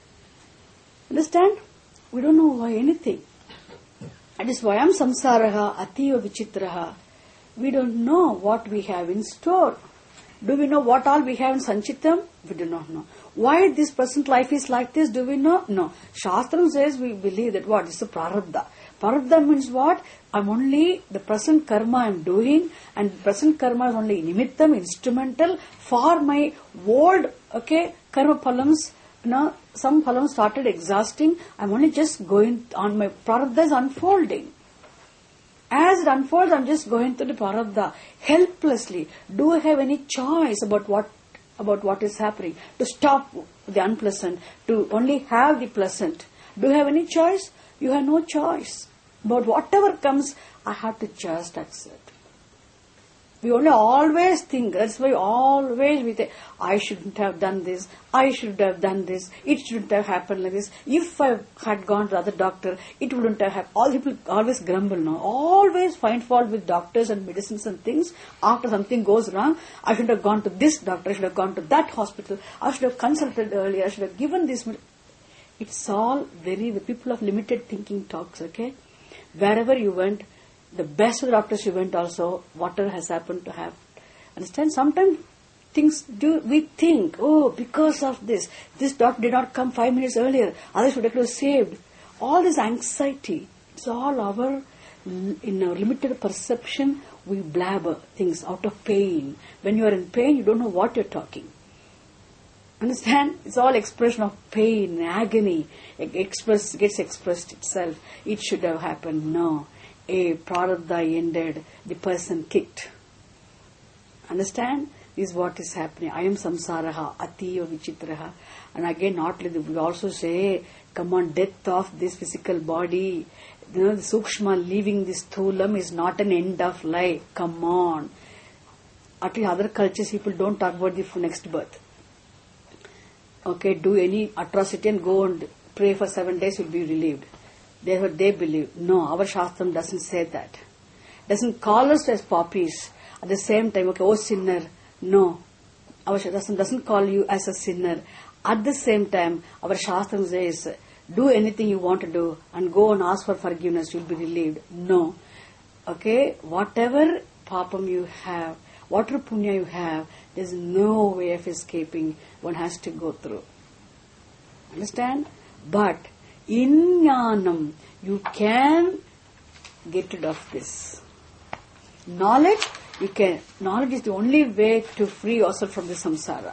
Understand? We don't know why anything. That is why I am samsaraha ativa vichitraha. We don't know what we have in store. Do we know what all we have in Sanchitam? We do not know. Why this present life is like this? Do we know? No. Shastram says we believe that what? It's a prarabdha. Prarabdha means what? I'm only the present karma I'm doing, and present karma is only nimittam, instrumental for my old, karma phalams. Some phalams started exhausting. I'm only just going on, my prarabdha is unfolding. As it unfolds, I'm just going through the prarabdha helplessly. Do I have any choice about what is happening? To stop the unpleasant, to only have the pleasant. Do you have any choice? You have no choice. But whatever comes, I have to just accept. We only always think, that's why always we think, I shouldn't have done this, I should have done this, it shouldn't have happened like this. If I had gone to the other doctor, it wouldn't have happened. All people always grumble now, always find fault with doctors and medicines and things. After something goes wrong, I should have gone to this doctor, I should have gone to that hospital, I should have consulted earlier, I should have given this. It's all the people of limited thinking talks, okay? Wherever you went, the best of the doctors you went also, whatever has happened to have. Understand? Sometimes things we think, oh, because of this doctor did not come 5 minutes earlier, others would have saved. All this anxiety, it's all in our limited perception, we blabber things out of pain. When you are in pain, you don't know what you're talking. Understand? It's all expression of pain, agony. Gets expressed itself. It should have happened. No. A prarabdha ended. The person kicked. Understand? This is what is happening. I am samsaraha, ativa vichitraha. And again, not we also say, come on, death of this physical body. The sukshma leaving this thulam is not an end of life. Come on. At least other cultures, people don't talk about the next birth. Okay, do any atrocity and go and pray for 7 days, you'll be relieved. Therefore, they believe. No, our Shastram doesn't say that. Doesn't call us as poppies. At the same time, okay, oh sinner. No, our Shastram doesn't call you as a sinner. At the same time, our Shastram says, do anything you want to do and go and ask for forgiveness, you'll be relieved. No. Okay, whatever papam you have, whatever punya you have, there's no way of escaping. One has to go through. Understand? But in jnanam, you can get rid of this. Knowledge, you can. Knowledge is the only way to free yourself from the samsara.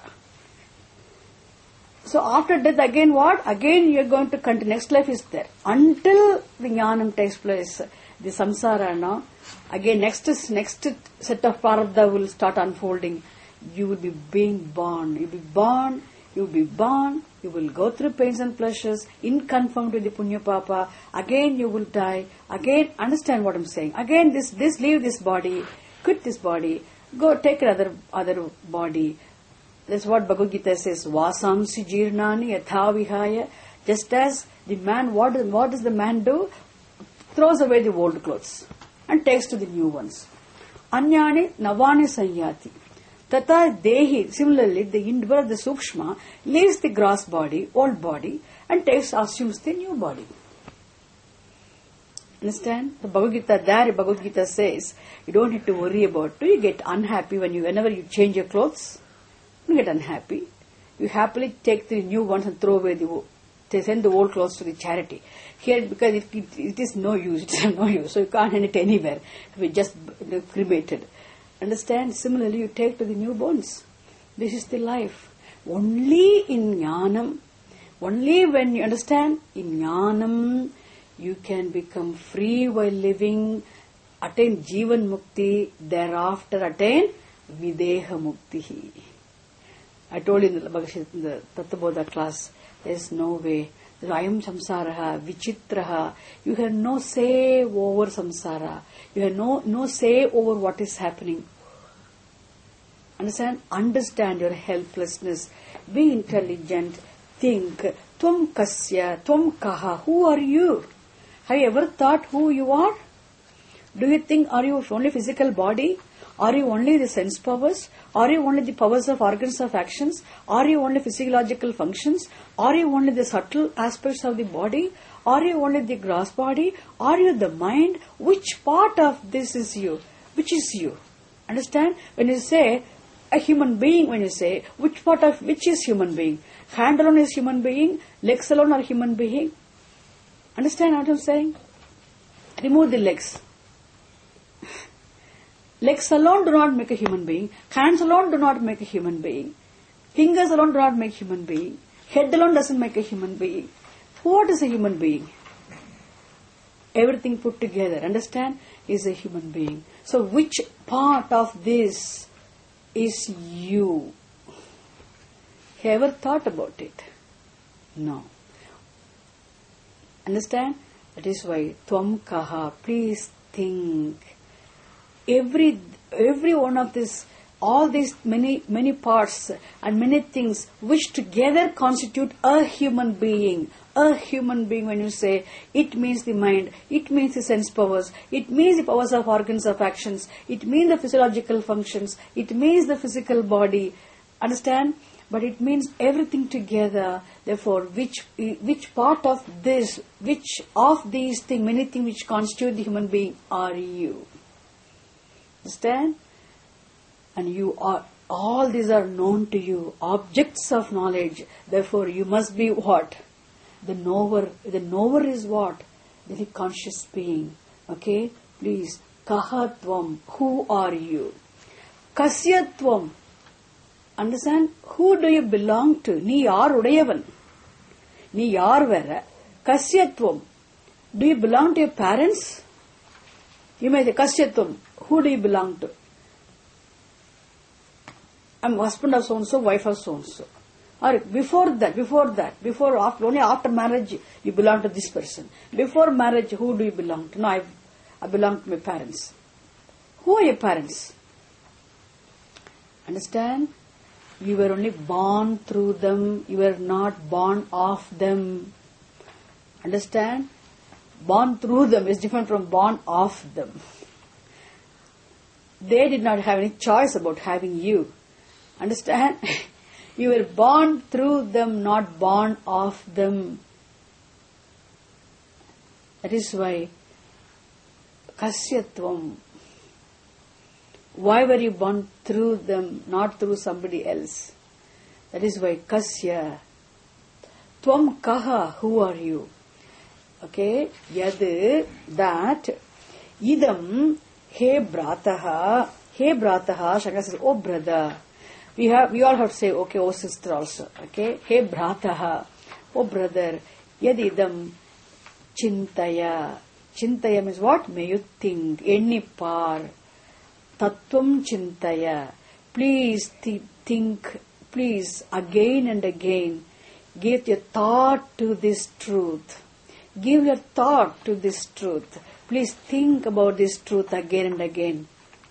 So after death, again what? Again you are going to continue. Next life is there. Until the jnanam takes place, the samsara, no? Again, next set of prarabdha will start unfolding. You will be being born. You will be born. You will be born. You will go through pains and pleasures in conformity with the punya papa. Again, you will die. Again, understand what I'm saying. Again, this leave this body, quit this body, go take another body. That's what Bhagavad Gita says. Vasamsi jirnani yatha vihaya. Just as the man, what does the man do? Throws away the old clothes and takes to the new ones. Anyani navani sanyati. Tata dehi. Similarly, the individual, the sukshma, leaves the gross body, old body, and assumes the new body. Understand? The Bhagavad Gita says, you don't need to worry about. Do you get unhappy whenever you change your clothes? You get unhappy. You happily take the new ones and throw away they send the old clothes to the charity. Here, because it is no use, it is no use, so you can't send it anywhere. We just cremated. Understand? Similarly, you take to the new bones. This is the life. Only in jnanam, only when you understand, in jnanam, you can become free while living, attain jivan mukti, thereafter attain videha mukti. I told you in the Tattvabodha class, there is no way. I am samsaraha, vichitraha. You have no say over samsara. You have no say over what is happening. Understand? Understand your helplessness. Be intelligent. Think. Tvam kasya, tvam kaha. Who are you? Have you ever thought who you are? Do you think, are you only physical body? Are you only the sense powers? Are you only the powers of organs of actions? Are you only physiological functions? Are you only the subtle aspects of the body? Are you only the gross body? Are you the mind? Which part of this is you? Which is you? Understand? When you say a human being, when you say which part of which is human being? Hand alone is human being? Legs alone are human being? Understand what I'm saying? Remove the legs. Legs alone do not make a human being. Hands alone do not make a human being. Fingers alone do not make a human being. Head alone doesn't make a human being. What is a human being? Everything put together, understand, is a human being. So which part of this is you? Have you ever thought about it? No. Understand? That is why Tvam Kaha, please think. Every one of this, all these many parts and many things which together constitute a human being. A human being, when you say, it means the mind, it means the sense powers, it means the powers of organs of actions, it means the physiological functions, it means the physical body. Understand? But it means everything together. Therefore, which part of this, which of these things, many things which constitute the human being are you? Understand? And you are, All these are known to you, objects of knowledge. Therefore, you must be what? The knower. The knower is what? The conscious being. Okay? Please. Kahatvam. Who are you? Kasyatvam. Understand? Who do you belong to? Ni yaar udayavan. Ni yaar vera. Kasyatvam. Do you belong to your parents? You may say, Kasyatvam. Who do you belong to? I'm husband of so-and-so, wife of so-and-so. Or before that, only after marriage, you belong to this person. Before marriage, who do you belong to? No, I belong to my parents. Who are your parents? Understand? You were only born through them. You were not born of them. Understand? Born through them is different from born of them. They did not have any choice about having you. Understand? You were born through them, not born of them. That is why Kasyatvam. Why were you born through them, not through somebody else? That is why Kasya. Tvam Kaha. Who are you? Okay. Yad. That. Idam. Hey Brataha. Hey Brataha. Shankara says, oh brother. We all have to say, okay, oh sister also. Okay. Hey Brataha. Oh brother. Yadidam Chintaya. Chintaya means what? May you think. Ennipar. Tattvam Chintaya. Please think. Please again and again. Give your thought to this truth. Give your thought to this truth. Please think about this truth again and again.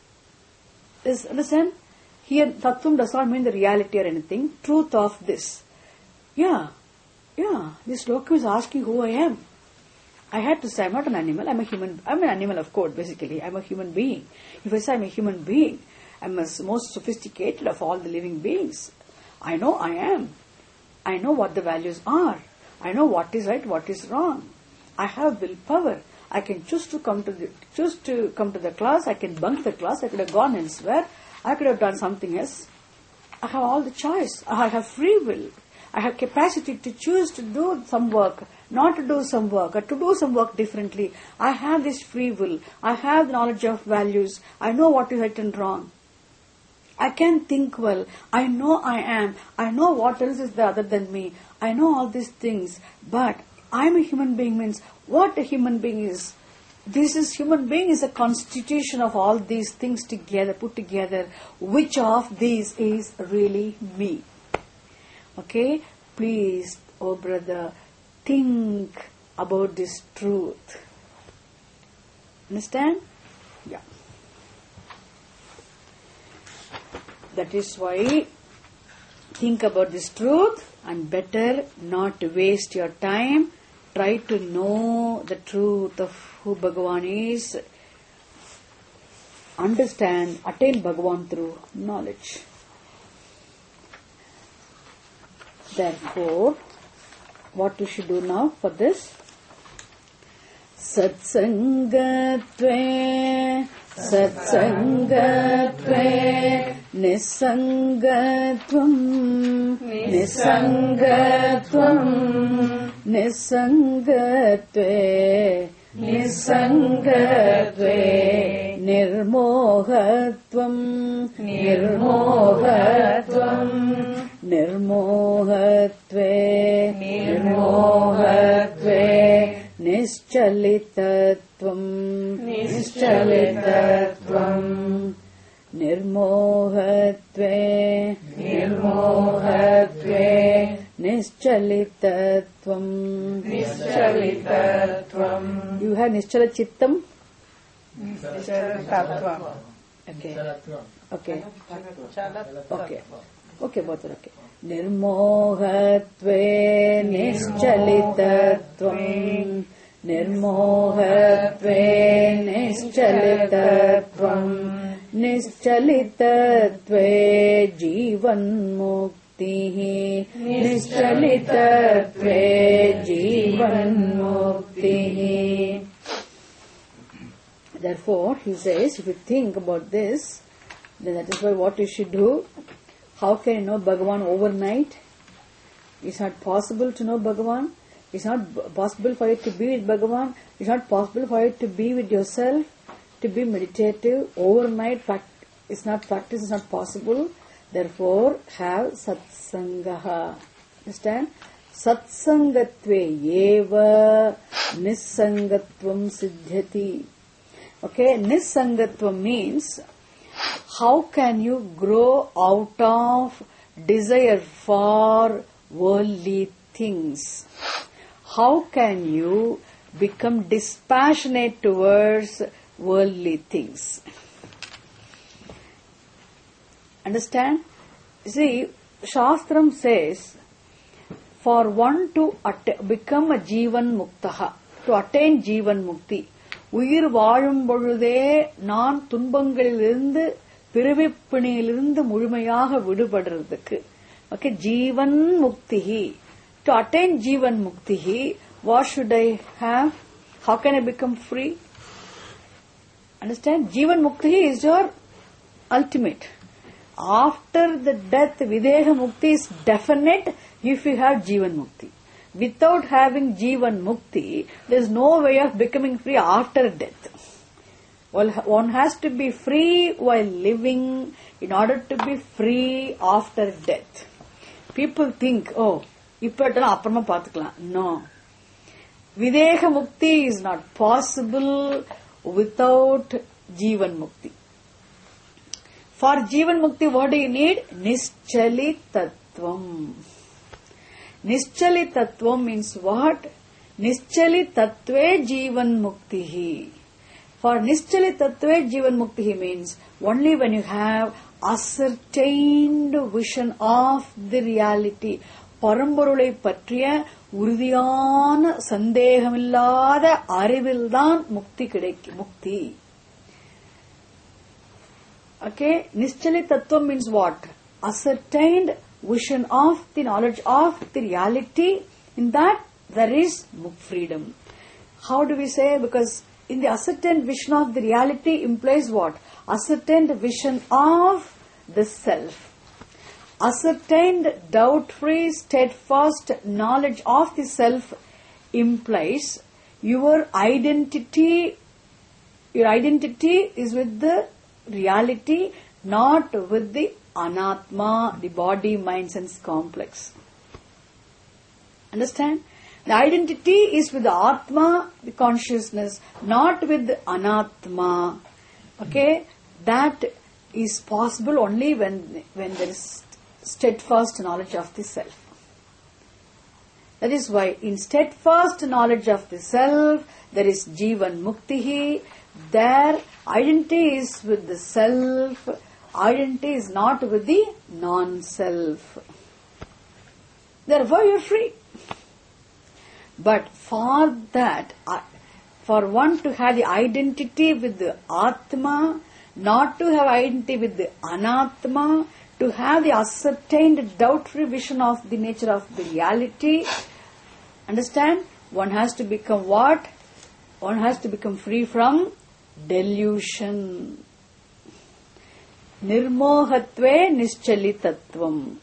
Listen. Here, Tattvam does not mean the reality or anything. Truth of this. Yeah. This sloka is asking who I am. I had to say, I'm not an animal. I'm an animal of course, basically. I'm a human being. If I say I'm a human being, I'm the most sophisticated of all the living beings. I know I am. I know what the values are. I know what is right, what is wrong. I have willpower. I can choose to come to the class. I can bunk the class. I could have gone elsewhere. I could have done something else. I have all the choice. I have free will. I have capacity to choose to do some work, not to do some work, or to do some work differently. I have this free will. I have the knowledge of values. I know what is right and wrong. I can think well. I know I am. I know what else is there other than me. I know all these things. But I'm a human being means what a human being is. Human being is a constitution of all these things together, put together. Which of these is really me? Okay? Please, oh brother, think about this truth. Understand? Yeah. That is why think about this truth and better not to waste your time. Try to know the truth of who Bhagavan is. Understand, attain Bhagavan through knowledge. Therefore, what we should do now for this? Satsangatve Nisangatvam Nirmohatvam Nischalitatvam Nirmohatve Nischalitatvam. You have Nischala Chittam? Okay, both are okay. Nirmohatve Nischalitatvam. Nischalitatve Jivanmuktihi. Nischalitatve Jivanmuktihi. Therefore, he says, if you think about this, then that is why what you should do. How can you know Bhagavan overnight? It's not possible to know Bhagavan. It's not possible for you to be with Bhagavan. It's not possible for you to be with yourself, to be meditative. Overnight it's not practice, it's not possible. Therefore, have satsangaha. Understand? Satsangatve eva nissangatvam siddhyati. Okay, nissangatvam means how can you grow out of desire for worldly things? How can you become dispassionate towards worldly things? Understand? See, Shastram says, for one to become a Jivan Muktaha, to attain Jivan Mukti, உயிர் வாழும் பொழுதே நான் துன்பங்களிலிருந்து பிறவிப்பிணியிலிருந்து முழுமையாக விடுபடுறதுக்கு okay Jeevan முக்திஹி to attain Jeevan முக்திஹி what should I have? How can I become free? Understand? Jeevan முக்திஹி is your ultimate. After the death videha mukti is definite if you have jivan mukti. Without having Jivan Mukti, there is no way of becoming free after death. Well, one has to be free while living in order to be free after death. People think, oh, no. Videha Mukti is not possible without Jivan Mukti. For Jivan Mukti, what do you need? Nischali Tattvam. Nischali Tattvam means what? Nischali Tattve Jivan Muktihi. For Nischali Tattve Jivan Muktihi means only when you have ascertained vision of the reality. பரம்பொருளை பற்றிய உறுதியான சந்தேகமில்லாத அறிவில்தான் முக்தி கிடைக்கும். முக்தி. Okay, Nischali Tattvam means what? Ascertained vision of the knowledge of the reality. In that there is freedom. How do we say? Because in the ascertained vision of the reality implies what? Ascertained vision of the self. Ascertained doubt-free, steadfast knowledge of the self implies your identity. Your identity is with the reality, not with the anatma, the body, mind, sense complex. Understand? The identity is with the atma, the consciousness, not with the anatma. Okay? That is possible only when there is steadfast knowledge of the self. That is why in steadfast knowledge of the self, there is Jivan Muktihi. Their identity is with the self. Identity is not with the non-self. Therefore, you are free. But for that, for one to have the identity with the Atma, not to have identity with the Anatma, to have the ascertained doubt-free vision of the nature of the reality, understand? One has to become what? One has to become free from delusion. Nirmohatve nischalitattvam.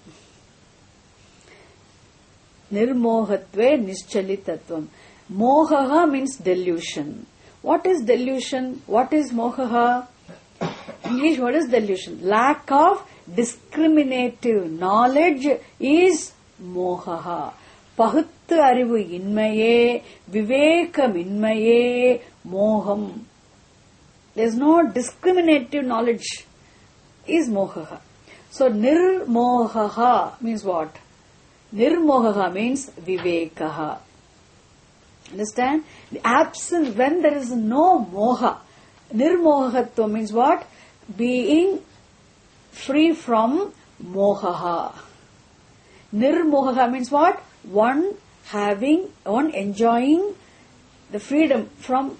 Nirmohatve nischalitattvam. Mohaha means delusion. What is delusion? What is mohaha? English, what is delusion? Lack of discriminative knowledge is mohaha. Pahuttu arivu inmaye, vivekam inmaye, moham. There is no discriminative knowledge is mohaha. So nirmohaha means what? Nirmohaha means vivekaha. Understand? The absence, when there is no moha, nirmohatva means what? Being free from mohaha. Nirmohaha means what? One enjoying the freedom from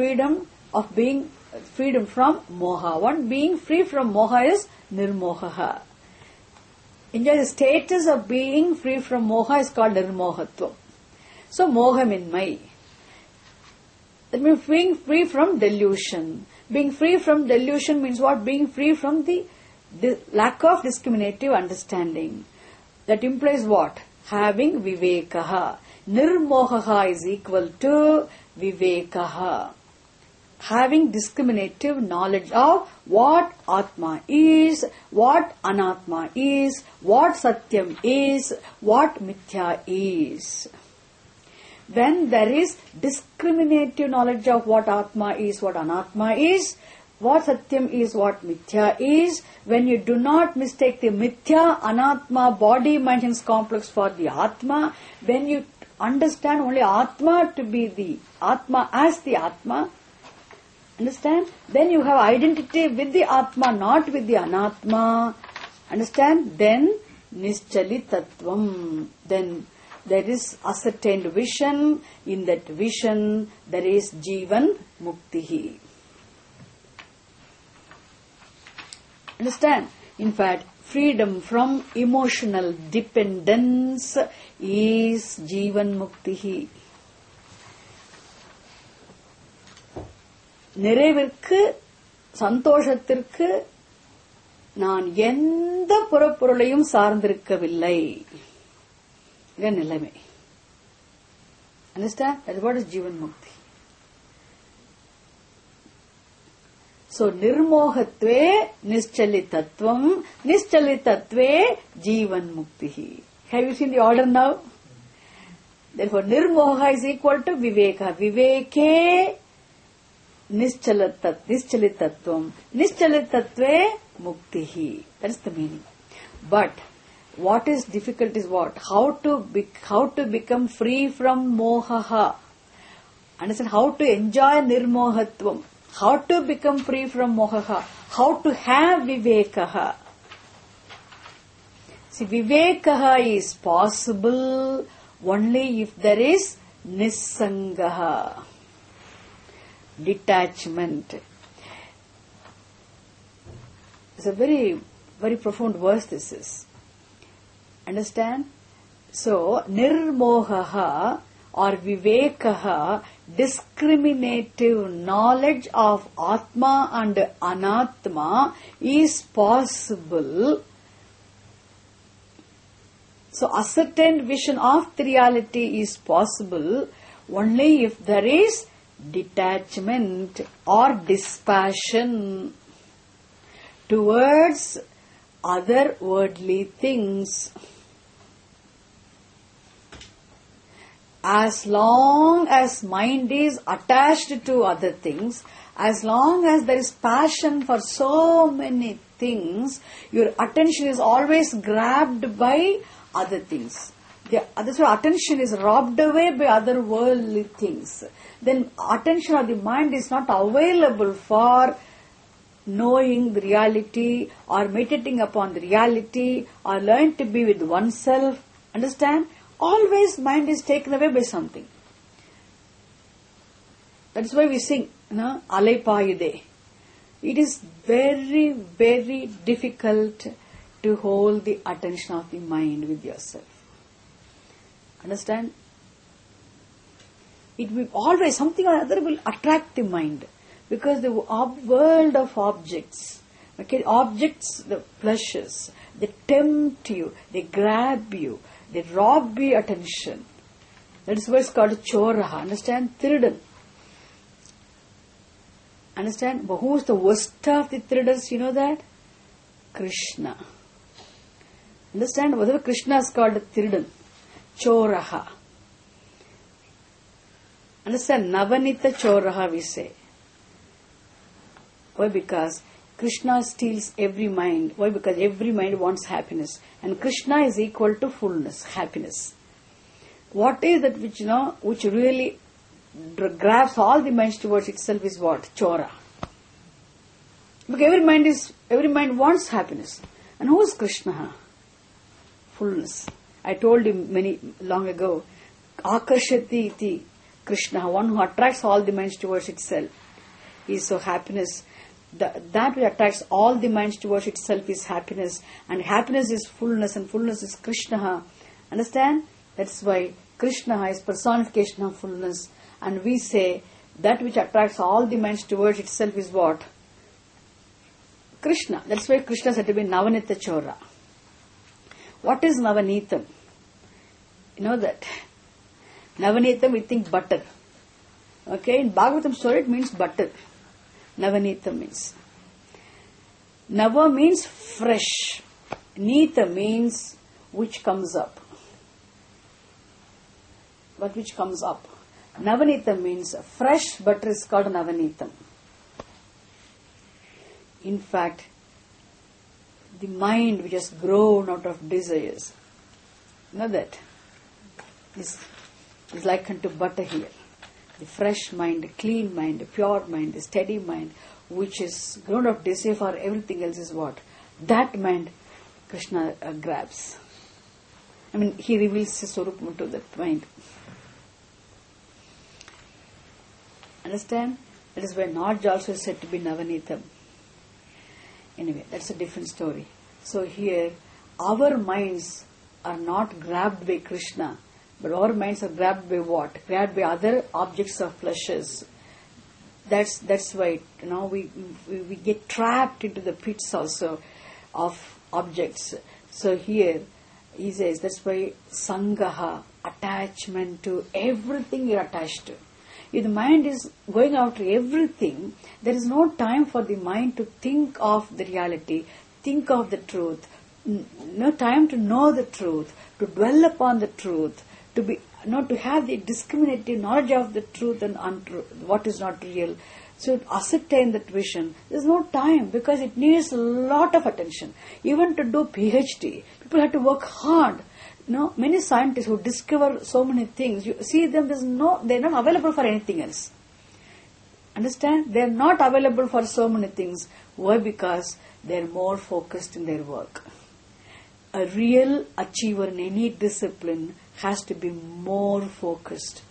moha. One being free from moha is nirmohaha. Enjoy the status of being free from moha is called nirmohatva. So mohaminmai. That means being free from delusion. Being free from delusion means what? Being free from the lack of discriminative understanding. That implies what? Having vivekaha. Nirmohaha is equal to vivekaha. Having discriminative knowledge of what Atma is, what Anatma is, what Satyam is, what Mithya is. When there is discriminative knowledge of what Atma is, what Anatma is, what Satyam is, what Mithya is, when you do not mistake the Mithya, Anatma, body, mind, sense complex for the Atma, when you understand only Atma to be the Atma as the Atma, understand? Then you have identity with the Atma, not with the Anatma. Understand? Then Nischalitattvam. Then there is ascertained vision. In that vision, there is Jivan Muktihi. Understand? In fact, freedom from emotional dependence is Jivan Muktihi. நிறைவிற்கு சந்தோஷத்திற்கு நான் எந்த புறப்பொருளையும் சார்ந்திருக்கவில்லை. இதுதான் நிலைமை. Understand? That is what is Jivan Mukti. So, nirmohatve nischalitattvam, nischalitattve Jivan Muktihi. Have you seen the order now? Therefore, nirmoha is equal to viveka. Viveke Nischalitattvam. Nischalitatve muktihi. That is the meaning. But what is difficult is what? How to become free from mohaha. Understand? How to enjoy nirmohatvam. How to become free from mohaha. How to have vivekaha. See, vivekaha is possible only if there is nissangaha. Detachment. It's a very, very profound verse this is. Understand? So, nirmohaha or vivekaha, discriminative knowledge of Atma and Anatma is possible. So, ascertained vision of the reality is possible only if there is detachment or dispassion towards other worldly things. As long as mind is attached to other things, as long as there is passion for so many things, your attention is always grabbed by other things. That's why attention is robbed away by other worldly things. Then attention of the mind is not available for knowing the reality or meditating upon the reality or learn to be with oneself. Understand? Always mind is taken away by something. That's why we sing, Alai Payude. It is very, very difficult to hold the attention of the mind with yourself. Understand? It will always, something or other will attract the mind. Because the world of objects, objects, the pleasures, they tempt you, they grab you, they rob your attention. That is why it's called choraha. Understand? Thiridan. Understand? But who is the worst of the thiridans? You know that? Krishna. Understand? Whatever Krishna is called thiridan. Choraha. Understand? Navanita choraha we say. Why? Because Krishna steals every mind. Why? Because every mind wants happiness. And Krishna is equal to fullness, happiness. What is that which really grabs all the minds towards itself is what? Chora. Because every mind wants happiness. And who is Krishna? Fullness. I told you long ago, Akarshati iti Krishna, one who attracts all the minds towards itself. Is so happiness. That which attracts all the minds towards itself is happiness. And happiness is fullness, and fullness is Krishna. Understand? That's why Krishna is personification of fullness. And we say that which attracts all the minds towards itself is what? Krishna. That's why Krishna said to be Navanita Chora. What is Navanitam? You know that. Navanitam, we think butter. Okay, in Bhagavatam story it means butter. Navanitam means. Nava means fresh. Nita means which comes up. But which comes up. Navanitam means fresh butter is called Navanitam. In fact, the mind which has grown out of desires, you know that, is like unto butter here. The fresh mind, the clean mind, the pure mind, the steady mind, which is grown out of desire for everything else is what? That mind Krishna grabs. I mean, he reveals his Swarupam to that mind. Understand? That is why Naj also is said to be Navanitam. Anyway, that's a different story. So here, our minds are not grabbed by Krishna, but our minds are grabbed by what? Grabbed by other objects of pleasures. That's why, we get trapped into the pits also of objects. So here, he says, that's why Sangaha, attachment to everything you're attached to. If the mind is going after everything, there is no time for the mind to think of the reality, think of the truth, no time to know the truth, to dwell upon the truth, to have the discriminative knowledge of the truth and untruth, what is not real. So to ascertain that vision, there is no time because it needs a lot of attention. Even to do PhD, people have to work hard. Many scientists who discover so many things, you see them, they're not available for anything else. Understand? They're not available for so many things. Why? Because they're more focused in their work. A real achiever in any discipline has to be more focused.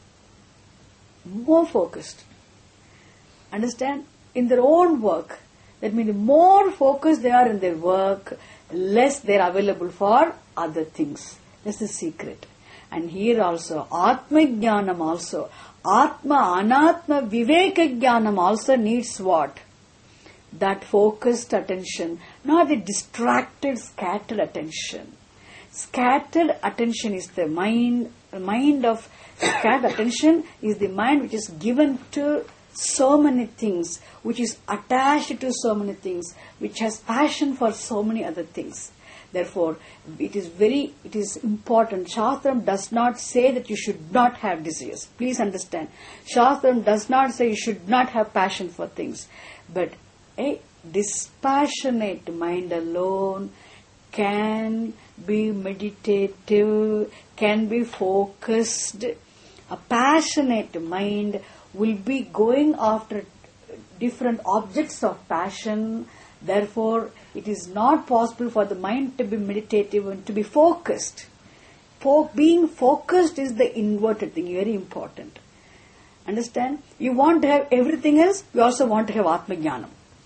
More focused. Understand? In their own work. That means the more focused they are in their work, less they're available for other things. That's the secret. And here also, Atma Jnanam also, Atma, Anatma, Viveka Jnanam also needs what? That focused attention, not the distracted, scattered attention. Scattered attention is the mind of scattered attention is the mind which is given to so many things, which is attached to so many things, which has passion for so many other things. Therefore, it is important. Shastram does not say that you should not have desires. Please understand. Shastram does not say you should not have passion for things. But a dispassionate mind alone can be meditative, can be focused. A passionate mind will be going after different objects of passion. Therefore, it is not possible for the mind to be meditative and to be focused. Being focused is the inverted thing, very important. Understand? You want to have everything else, you also want to have Atma Jnanam.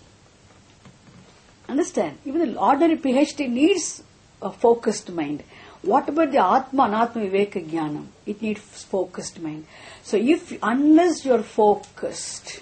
Understand? Even the ordinary PhD needs a focused mind. What about the Atma, Anatma, Viveka Jnanam? It needs focused mind. So unless you are focused,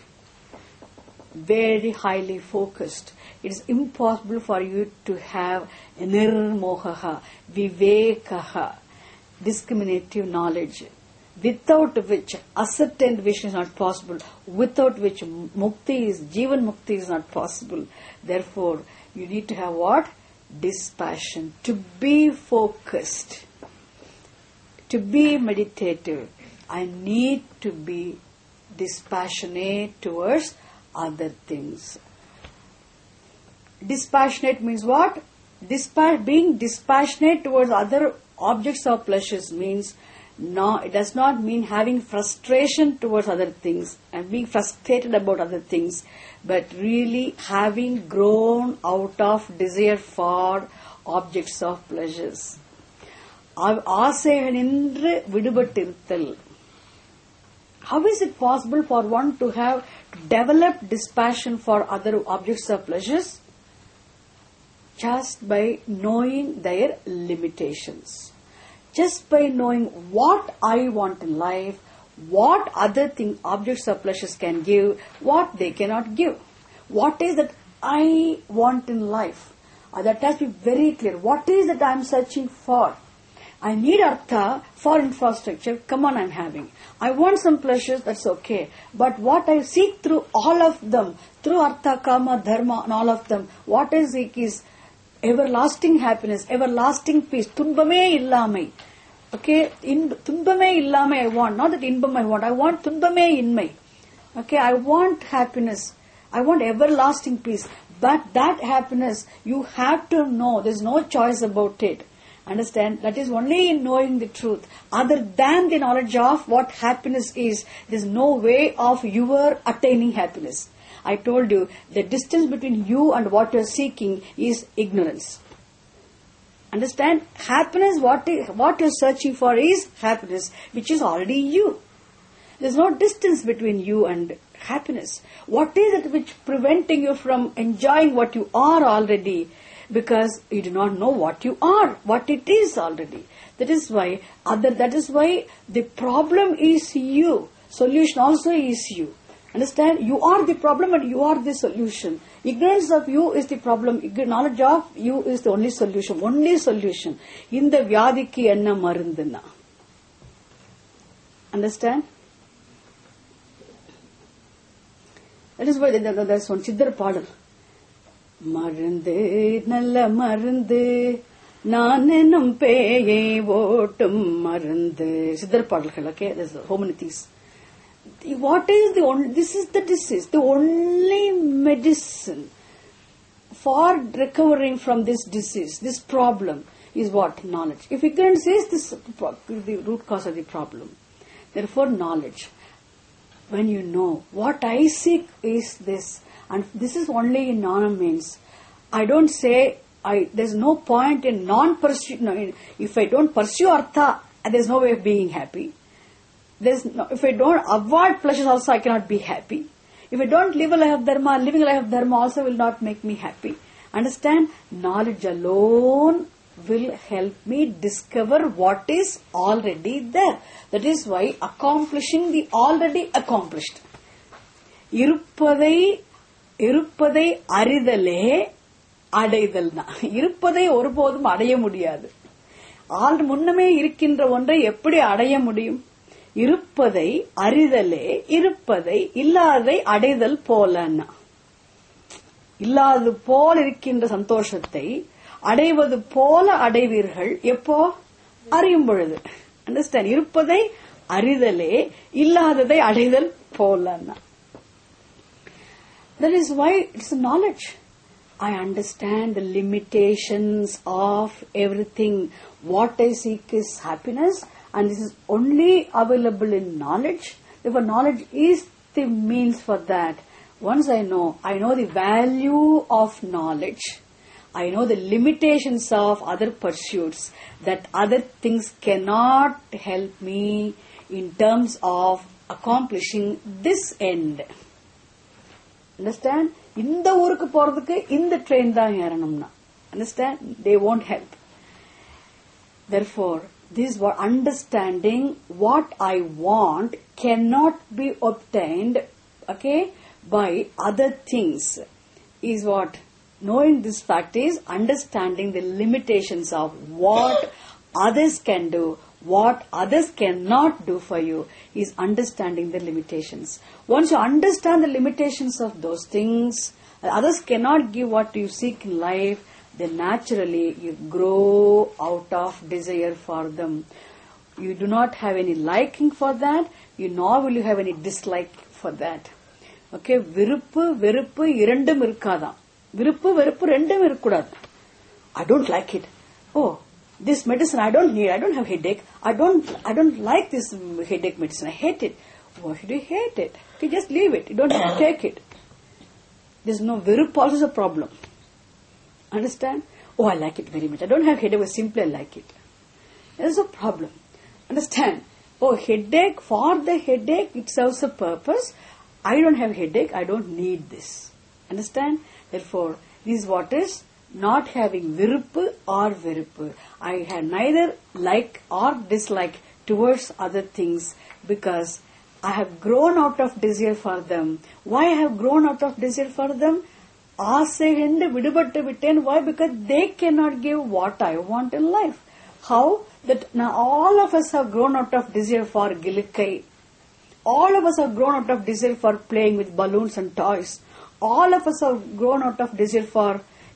very highly focused, it is impossible for you to have nirmohaha, vivekaha, discriminative knowledge, without which ascertained vision is not possible, without which Jivan Mukti is not possible. Therefore, you need to have what? Dispassion. To be focused, to be meditative, I need to be dispassionate towards other things. Dispassionate means what? Being dispassionate towards other objects of pleasures means it does not mean having frustration towards other things and being frustrated about other things, but really having grown out of desire for objects of pleasures. ஆசைகளின்று விடுபட்டிருத்தல். How is it possible for one to have developed dispassion for other objects of pleasures? Just by knowing their limitations. Just by knowing what I want in life, what other objects of pleasures can give, what they cannot give. What is that I want in life. That has to be very clear. What is that I am searching for? I need artha for infrastructure. Come on, I'm having. I want some pleasures, that's okay. But what I seek through all of them, through artha, kama, dharma, and all of them, what I seek is everlasting happiness, everlasting peace. Tunbame illamai. Okay, tunbame illamai I want. Not that inbam I want tunbame inmai. Okay, I want happiness. I want everlasting peace. But that happiness, you have to know. There's no choice about it. Understand? That is only in knowing the truth. Other than the knowledge of what happiness is, there's no way of your attaining happiness. I told you, the distance between you and what you're seeking is ignorance. Understand? Happiness, what you're searching for is happiness, which is already you. There's no distance between you and happiness. What is it which preventing you from enjoying what you are already? Because you do not know what you are, what it is already. That is why the problem is you. Solution also is you. Understand? You are the problem and you are the solution. Ignorance of you is the problem. Knowledge of you is the only solution. Only solution. Inda vyadikku enna marunduna. Understand? That is why there's one Siddhar Padal. மருந்து நல்ல மருந்து நான் என்னும் பேயை ஓட்டும் மருந்து. சித்தர் பாடல்கள். Okay, there's so many things. What is this is the disease. The only medicine for recovering from this disease, this problem, is what? Knowledge. If ignorance is the root cause of the problem. Therefore, knowledge. When you know, what I seek is this. And this is only in jnana means. I don't say, there's no point in non-pursuit. No, if I don't pursue artha, there's no way of being happy. If I don't avoid pleasures also, I cannot be happy. If I don't live a life of dharma, living a life of dharma also will not make me happy. Understand? Knowledge alone will help me discover what is already there. That is why accomplishing the already accomplished. இருப்பதை அறிதலே அடைதல் தான். இருப்பதை ஒருபோதும் அடைய முடியாது. முன்னமே இருக்கின்ற ஒன்றை எப்படி அடைய முடியும்? இருப்பதை அறிதலே இருப்பதை இல்லாததை அடைதல் போலன்னா. இல்லாதது போல் இருக்கின்ற சந்தோஷத்தை அடைவது போல அடைவீர்கள் எப்போ? அறியும் பொழுது. அண்டர்ஸ்டாண்ட்? இருப்பதை அறிதலே இல்லாததை அடைதல் போலன்னா. That is why it's a knowledge. I understand the limitations of everything. What I seek is happiness, and this is only available in knowledge. Therefore, knowledge is the means for that. Once I know the value of knowledge. I know the limitations of other pursuits, that other things cannot help me in terms of accomplishing this end. Understand? இந்த ஊருக்கு போறதுக்கு இந்த train தான் ஏறணும்னா. Understand? They won't help. Therefore, this understanding what I want cannot be obtained, okay, by other things. Is what? Knowing this fact is understanding the limitations of what others can do, what others cannot do for you, is understanding the limitations. Once you understand the limitations of those things, others cannot give what you seek in life, then naturally you grow out of desire for them. You do not have any liking for that, nor will you have any dislike for that. Okay, விருப்பு வெறுப்பு இரண்டும் இருக்காதான். விருப்பு வெறுப்பு ரெண்டும் இருக்கக்கூடாது. I don't like it. Oh, this medicine I don't need. I don't have headache. I don't like this headache medicine. I hate it. Why should you hate it? Okay, just leave it. You don't have to take it. There's no virup also is a problem. Understand? Oh, I like it very much. I don't have headache, but simply I like it. There's a problem. Understand? Oh, headache, for the headache it serves a purpose. I don't have headache. I don't need this. Understand? Therefore, this is what is not having virupu or virupu. I have neither like or dislike towards other things because I have grown out of desire for them. Why I have grown out of desire for them? ஆசைகண்டு விடுபட்டு விட்டேன். Why? Because they cannot give what I want in life. How? That now all of us have grown out of desire for gilikai. All of us have grown out of desire for playing with balloons and toys. All of us have grown out of desire for,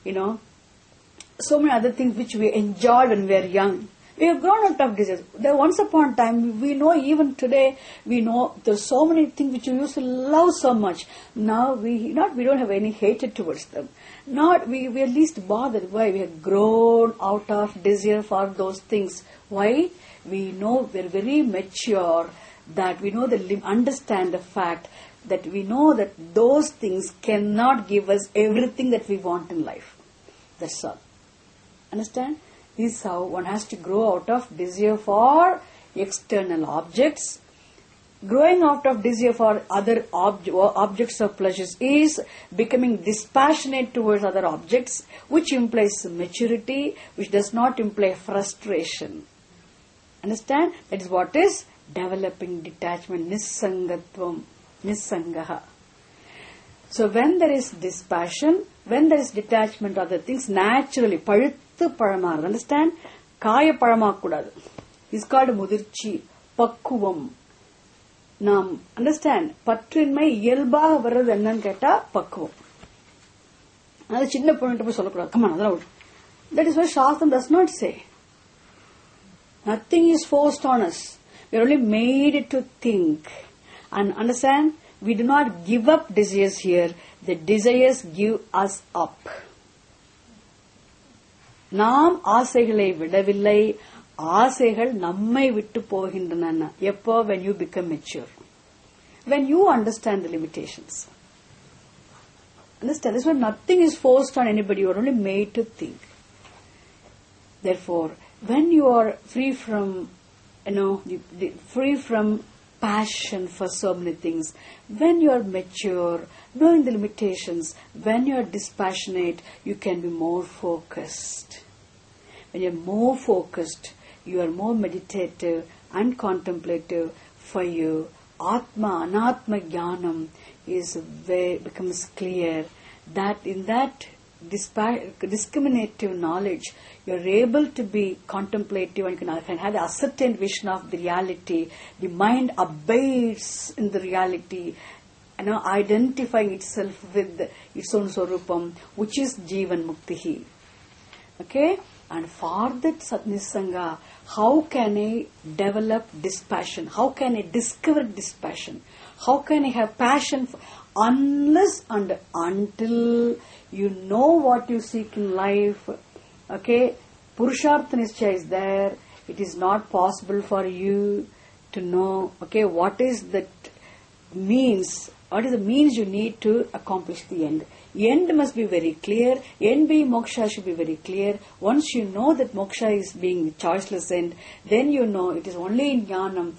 so many other things which we enjoyed when we were young. We have grown out of desire. There once upon a time, we know even today, we know there's so many things which we used to love so much. Now we don't have any hatred towards them. We are least bothered. Why? We have grown out of desire for those things. Why? We know we're very mature, that we know understand the fact that we know that those things cannot give us everything that we want in life. That's all. Understand? This is how one has to grow out of desire for external objects. Growing out of desire for other objects of pleasures is becoming dispassionate towards other objects, which implies maturity, which does not imply frustration. Understand? That is what is developing detachment, nissangatvam, nissangaha. So when there is dispassion, when there is detachment of other things, naturally, பழுத்து பழமாறு. Understand? காய பழமாக்கூடாது. It's called முதிர்ச்சி, பக்குவம். நாம் understand, பற்றின்மை இயல்பாக வர்றது என்னன்னு கேட்டா பக்குவம். அது சின்ன பொண்ணுகிட்ட போய் சொல்லக்கூடாது. கமான், அதெல்லாம் that is why Shastram does not say. Nothing is forced on us. We are only made to think. And understand, we do not give up desires here. The desires give us up. நாம் ஆசைகளை விடவில்லை, ஆசைகள் நம்மை விட்டு போகின்றன. எப்போ? when you become mature, when you understand the limitations. Understand? This one, nothing is forced on anybody. You are only made to think. Therefore, when you are free from, free from passion for so many things, when you are mature, knowing the limitations, when you are dispassionate, you can be more focused. When you are more focused, you are more meditative and contemplative. For you, Atma, Anatma Jnanam becomes clear, that in that discriminative knowledge, you are able to be contemplative and can have the ascertained vision of the reality. The mind abides in the reality, identifying itself with its own Swarupam, which is Jivan Muktihi. Okay? And for that Satnisanga, how can I develop dispassion? How can I discover dispassion? How can I have passion? Unless and until you know what you seek in life, okay, Purushartha Nischaya is there. It is not possible for you to know, okay, what is the means you need to accomplish the end. End must be very clear. End being moksha should be very clear. Once you know that moksha is being choiceless end, then you know it is only in jnanam.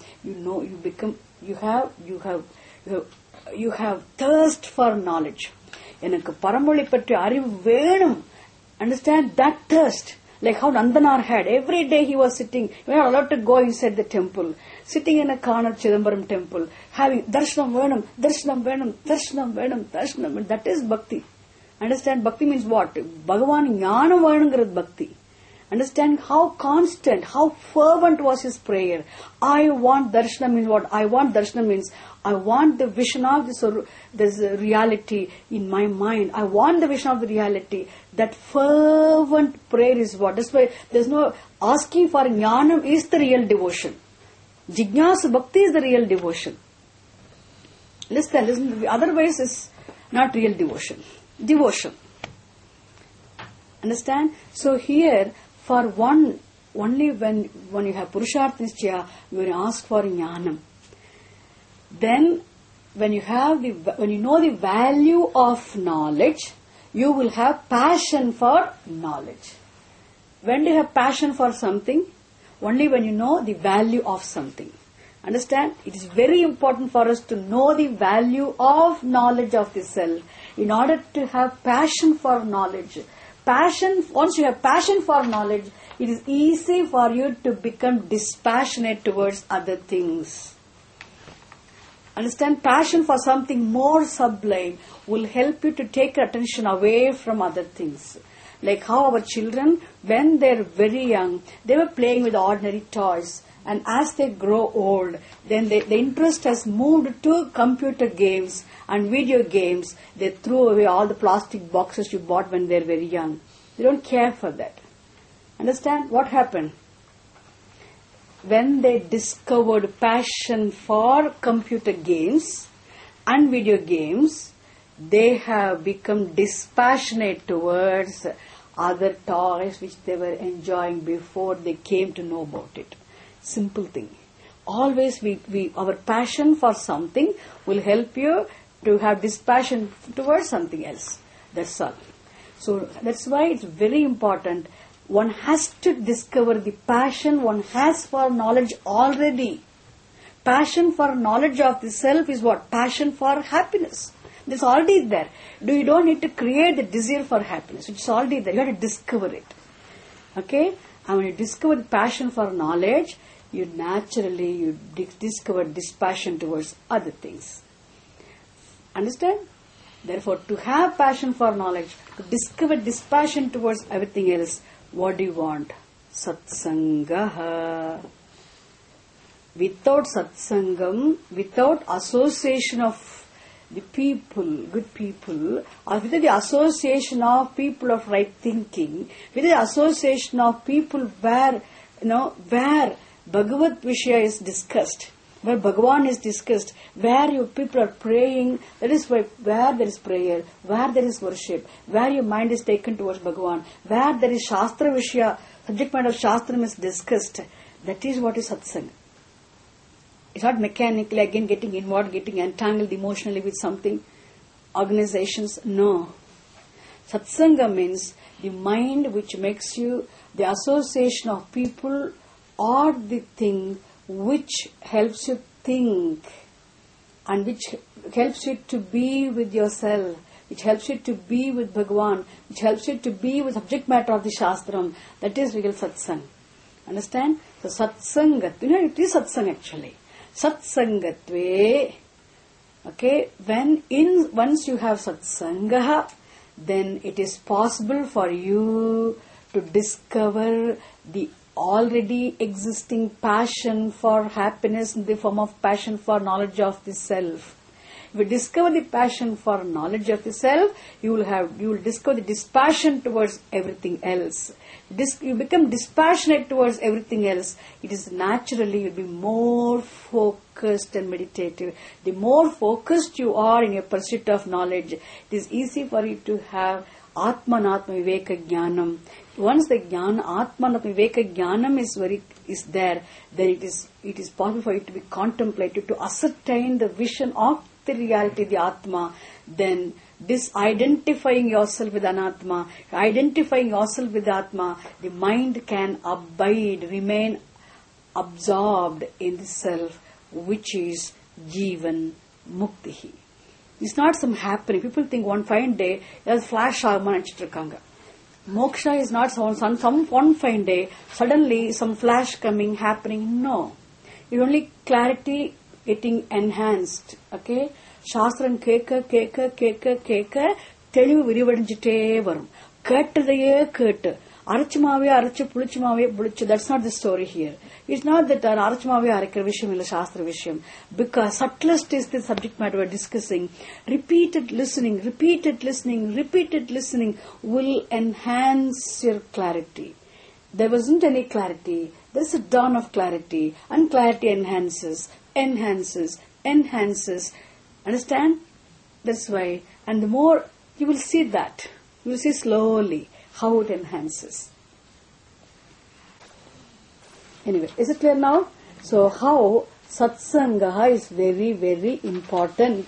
You have thirst for knowledge. எனக்கு பரம்பொழி பற்றி அறிவு வேணும். Understand that thirst. Like how Nandanar had. Every day he was sitting. We were allowed to go inside the temple. Sitting in a corner of Chidambaram temple. Having darshanam venam, darshanam venam, darshanam venam, darshanam. That is bhakti. Understand? Bhakti means what? Bhagavan jnanam venungirat bhakti. Understand how constant, how fervent was his prayer. I want darshanam means what? I want darshanam means I want the vision of this reality in my mind. I want the vision of the reality. That fervent prayer is what? That's why there's no asking for jnanam is the real devotion. Jijnasa bhakti is the real devotion. Listen. Otherwise it's not real devotion. Devotion. Understand? So here, for only when you have Purushartha Nischaya, you will ask for jnanam. Then, when you know the value of knowledge, you will have passion for knowledge. When do you have passion for something? Only when you know the value of something. Understand? It is very important for us to know the value of knowledge of the self in order to have passion for knowledge. Once you have passion for knowledge, it is easy for you to become dispassionate towards other things. Understand? Passion for something more sublime will help you to take your attention away from other things. Like how our children, when they're very young, they were playing with ordinary toys. And as they grow old, then the interest has moved to computer games and video games. They threw away all the plastic boxes you bought when they're very young. They don't care for that. Understand? What happened? When they discovered passion for computer games and video games, they have become dispassionate towards other toys which they were enjoying before they came to know about it. Simple thing. Always our passion for something will help you to have dispassion towards something else. That's all. So that's why it's very important. One has to discover the passion one has for knowledge already. Passion for knowledge of the self is what? Passion for happiness. It's already there. You don't need to create the desire for happiness. It's already there. You have to discover it. Okay? And when you discover the passion for knowledge, you naturally discover this passion towards other things. Understand? Therefore, to have passion for knowledge, to discover this passion towards everything else, what do you want? Satsangaha. Without satsangam, without association of the people, good people, or with the association of people of right thinking, with the association of people where Bhagavad Vishaya is discussed, where Bhagavan is discussed, where your people are praying, that is where there is prayer, where there is worship, where your mind is taken towards Bhagavan, where there is Shastra Vishaya, subject matter of Shastram is discussed, that is what is satsang. It's not mechanically again getting involved, getting entangled emotionally with something, organizations, no. Satsanga means the mind which makes you the association of people or the thing which helps you think and which helps you to be with yourself, which helps you to be with Bhagavan, which helps you to be with subject matter of the Shastram. That is real satsang. Understand? So satsangat, it is satsang actually. Satsangatve, okay, once you have satsangaha, then it is possible for you to discover the already existing passion for happiness in the form of passion for knowledge of the self. If you discover the passion for knowledge of the self, you will discover the dispassion towards everything else. You become dispassionate towards everything else. It is naturally you'll be more focused and meditative. The more focused you are in your pursuit of knowledge, it is easy for you to have Atmanatma Viveka Jnanam. Once the Jnana, Atmanatma Viveka Jnanam is there, then it is possible for you to be contemplative, to ascertain the vision of the reality, the Atma. Then disidentifying yourself with Anatma, identifying yourself with Atma, the mind can remain absorbed in the self, which is Jivan Muktihi. It's not some happening. People think one fine day, there's flash agama. Moksha is not some one fine day, suddenly some flash coming, happening. No. It's only clarity getting enhanced. Okay? Shastram கேட்க தெளிவு விரிவடைஞ்சிட்டே வரும். கேட்டதையே கேட்டு அரைச்சுமாவே அரைச்சு புளிச்சுமாவே புளிச்சு. That's not the story here. It's not that அரைச்சுமாவே அரைக்கிற விஷயம் இல்ல சாஸ்திர விஷயம். Because subtlest is the subject matter we're discussing. Repeated listening will enhance your clarity. There wasn't any clarity. There's a dawn of clarity. And clarity enhances. Understand? That's why. And the more you will see that. You will see slowly how it enhances. Anyway, is it clear now? So how satsangaha is very, very important.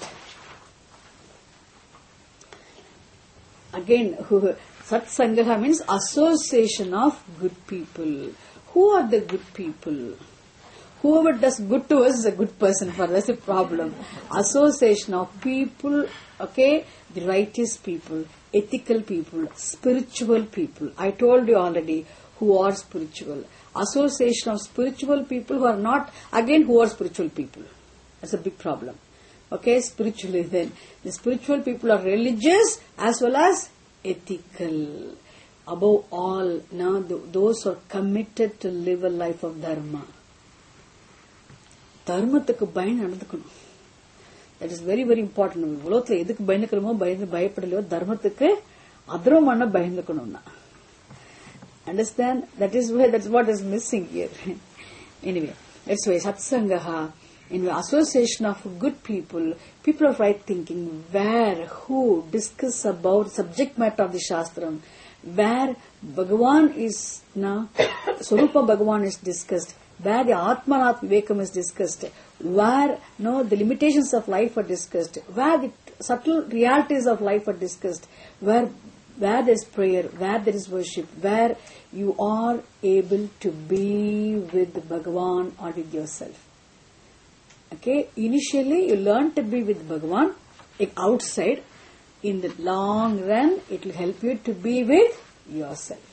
Again, satsangaha means association of good people. Who are the good people? Whoever does good to us is a good person for us. That's a problem. Association of people, okay, the righteous people, ethical people, spiritual people. I told you already who are spiritual. Association of spiritual people who are not, again, who are spiritual people. That's a big problem. Okay, spiritually then. The spiritual people are religious as well as ethical. Above all, now those who are committed to live a life of dharma. தர்மத்துக்கு பயந்து நடந்துக்கணும். That is very very important. உலகத்துல எதுக்கு பயந்துக்கிறோமோ பயப்படலையோ தர்மத்துக்கு அதர்மம் பண்ண பயந்துக்கணும்னா. Understand? That's what is missing here. Anyway, that's why satsangaha, in the association of good people of right thinking, where, who discuss about subject matter of the Shastram, where Bhagavan is now, Swarupa Bhagavan is discussed, where the Atmanat Vivekam is discussed, where the limitations of life are discussed, where the subtle realities of life are discussed, where there is prayer, where there is worship, where you are able to be with Bhagavan or with yourself. Okay, initially you learn to be with Bhagavan outside. In the long run, it will help you to be with yourself.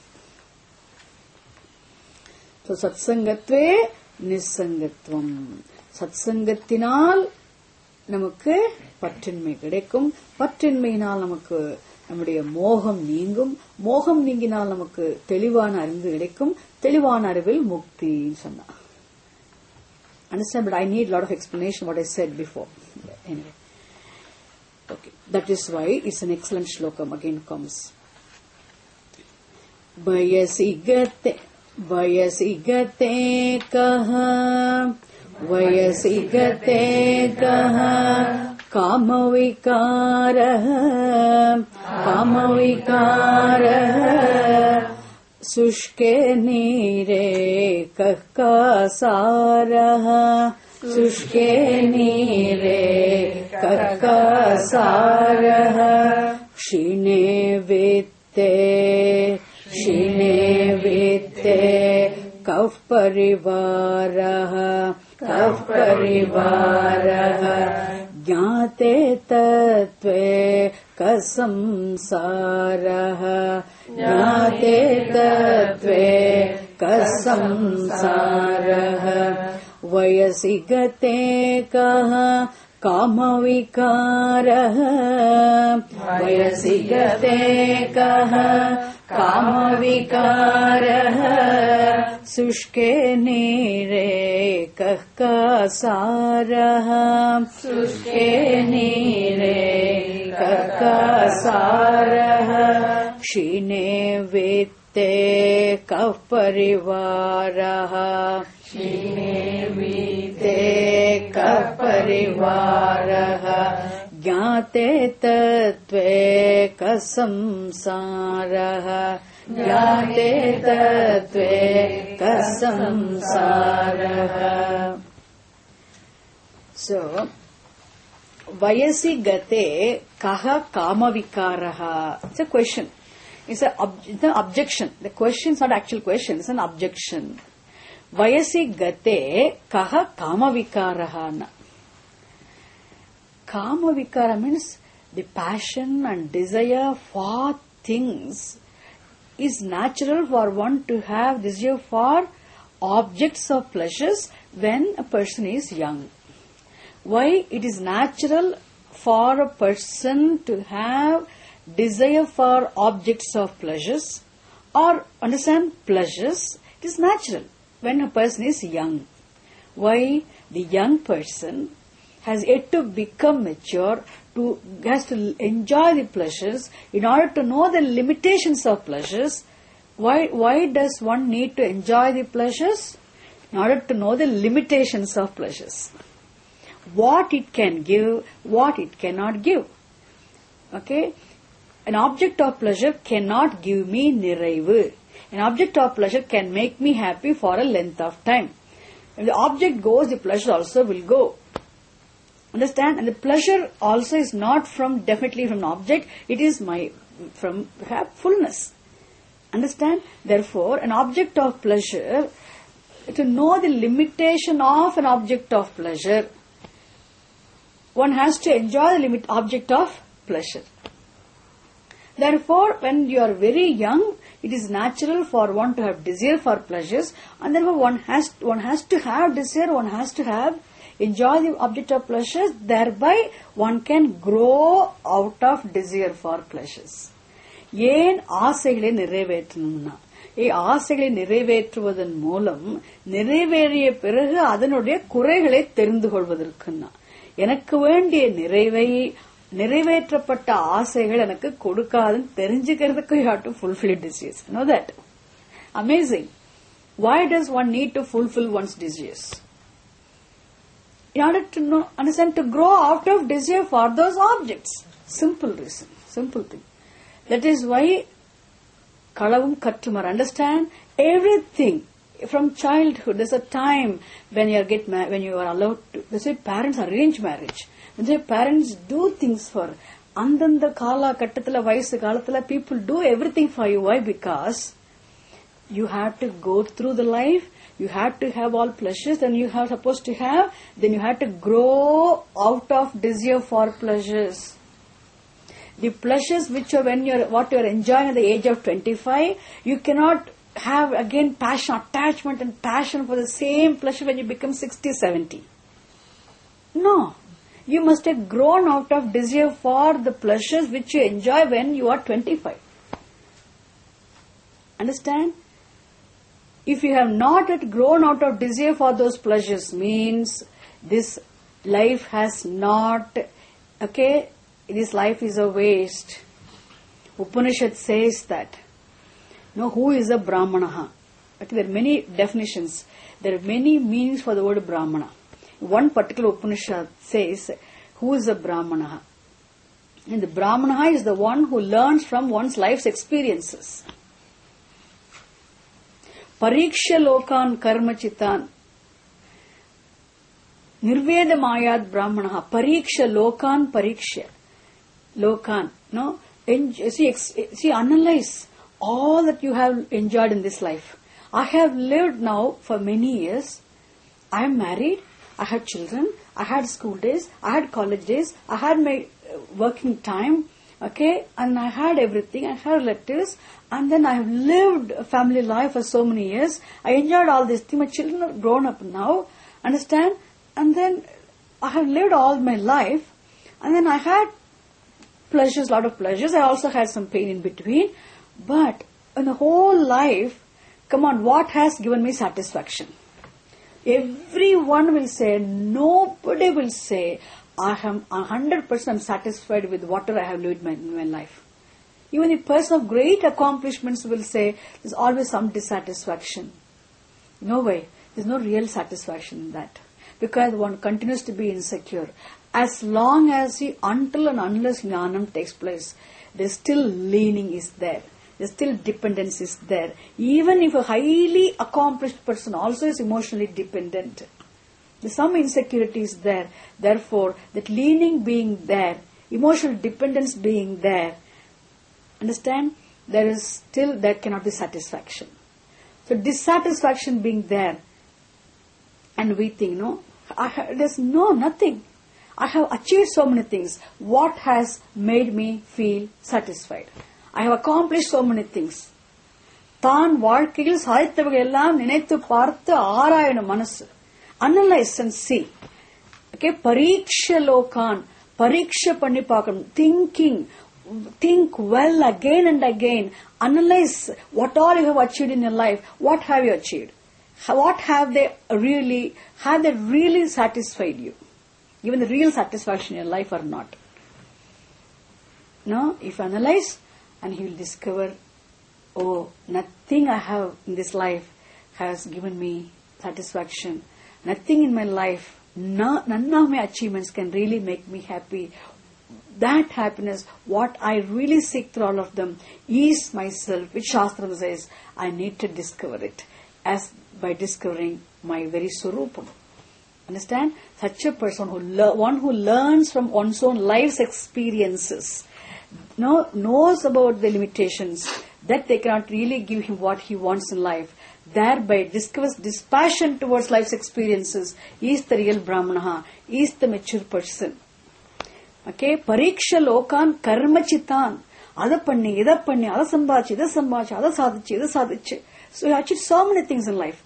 So, satsangatve nisangatvam. Satsangathinal நமக்கு பற்றின்மை கிடைக்கும். பற்றின்மையினால் நமக்கு நம்முடைய மோகம் நீங்கும். மோகம் நீங்கினால் நமக்கு தெளிவான அறிவு கிடைக்கும். தெளிவான அறிவில் முக்தி சொன்னார். Understand, but I need a lot of explanation what I said before. Anyway. Okay. That is why it's an excellent shlokam again comes. Vayasigate kaha Vayasigate kaha Kamavikara Sushke nire kakasaraha Sushke nire kakasaraha Shine vitte Kav parivaraha Jnate tatve kasamsaraha Jnate tatve kasamsaraha Vayasigate kaha Kamavikaraha Vayasigate kaha Kamavikaraha Sushke nire kakasaraha Sushke nire kakasaraha Shine vitte kaparivaraha Shine vitte kaparivaraha Jnate tatve kasamsaraha Jnate tatve kasamsaraha. So, Vayasi gate kaha kamavikaraha. It's a question. It's an objection. The question is not actual question. It's an objection. Vayasi gate kaha kamavikaraha. Kamavikara means the passion and desire for things is natural for one to have desire for objects of pleasures when a person is young. Why it is natural for a person to have desire for objects of pleasures or understand pleasures? It is natural when a person is young. Why? The young person has yet to become mature, has to enjoy the pleasures. In order to know the limitations of pleasures, why does one need to enjoy the pleasures? In order to know the limitations of pleasures. What it can give, what it cannot give. Okay? An object of pleasure cannot give me niraivu. An object of pleasure can make me happy for a length of time. If the object goes, the pleasure also will go. Understand? And the pleasure also is not definitely from an object, it is from fullness. Understand? Therefore, an object of pleasure, to know the limitation of an object of pleasure, one has to enjoy the object of pleasure. Therefore, when you are very young, it is natural for one to have desire for pleasures, and therefore one has to have desire, one has to have enjoy the object of pleasures, thereby one can grow out of desire for pleasures. ஏன் ஆசைகளை நிறைவேற்றணும்னா, ஆசைகளை நிறைவேற்றுவதன் மூலம் நிறைவேறிய பிறகு அதனுடைய குறைகளை தெரிந்து கொள்வதற்குன்னா, எனக்கு வேண்டிய நிறைவை நிறைவேற்றப்பட்ட ஆசைகள் எனக்கு கொடுக்காதுன்னு தெரிஞ்சுக்கிறதுக்கு you have to fulfill desires. Know that? Amazing. Why does one need to fulfill one's desires? In order to know, understand, to grow out of desire for those objects. Simple reason, simple thing. That is why Kalavum Kattumar, understand everything from childhood. There's a time when you are allowed to. That's why parents arrange marriage. That's why parents do things for. Andanda kala kattathila vayasu kalathila people do everything for you. Why? Because you have to go through the life. You have to have all pleasures. Then you are supposed to have. Then you have to grow out of desire for pleasures. The pleasures which are what you are enjoying at the age of 25, you cannot have again passion, attachment and passion for the same pleasure when you become 60, 70. No. You must have grown out of desire for the pleasures which you enjoy when you are 25. Understand? If you have not yet grown out of desire for those pleasures, means this life has not, this life is a waste. Upanishad says that. No, who is a Brahmana? There are many definitions. There are many meanings for the word Brahmana. One particular Upanishad says, who is a Brahmana? And the Brahmana is the one who learns from one's life's experiences. Pariksha lokan karmachitan. Nirveda mayad brahmanaha. Pariksha lokan pariksha. Lokan. No? See, analyze all that you have enjoyed in this life. I have lived now for many years. I am married. I had children. I had school days. I had college days. I had my working time. And I had everything. I had relatives. And then I have lived a family life for so many years. I enjoyed all these things. My children are grown up now. Understand? And then I have lived all my life. And then I had pleasures, a lot of pleasures. I also had some pain in between. But in the whole life, come on, what has given me satisfaction? Everyone will say, nobody will say, I am 100% satisfied with whatever I have lived in my life. Even a person of great accomplishments will say, there's always some dissatisfaction. No way. There's no real satisfaction in that. Because one continues to be insecure. As long as until and unless jnanam takes place, there's still leaning is there. There's still dependence is there. Even if a highly accomplished person also is emotionally dependent. There's some insecurity is there. Therefore, that leaning being there, emotional dependence being there, understand? There cannot be satisfaction. So dissatisfaction being there, and we think, there's nothing. I have achieved so many things. What has made me feel satisfied? I have accomplished so many things. தான் வாழ்க்கையில் சாதித்தவர்கள் எல்லாம் நினைத்து பார்த்து ஆராயணும் மனசு. Analyze and see. Pariksha lokan. Pariksha பண்ணி பார்க்கணும். Think well again and again. Analyze what all you have achieved in your life. What have you achieved? What have they really satisfied you? Given the real satisfaction in your life or not? No, if you analyze, and he will discover, nothing I have in this life has given me satisfaction. Nothing in my life, none of my achievements can really make me happy. That happiness, what I really seek through all of them, is myself, which Shastra says, I need to discover it, as by discovering my very Swarupam. Understand? Such a person, one who learns from one's own life's experiences, knows about the limitations, that they cannot really give him what he wants in life, thereby discovers dispassion towards life's experiences, is the real Brahmana, is the mature person. Pariksha lokan karmachitan. Ada panni, ida sambhachi, ida sadhichu. So you achieve so many things in life.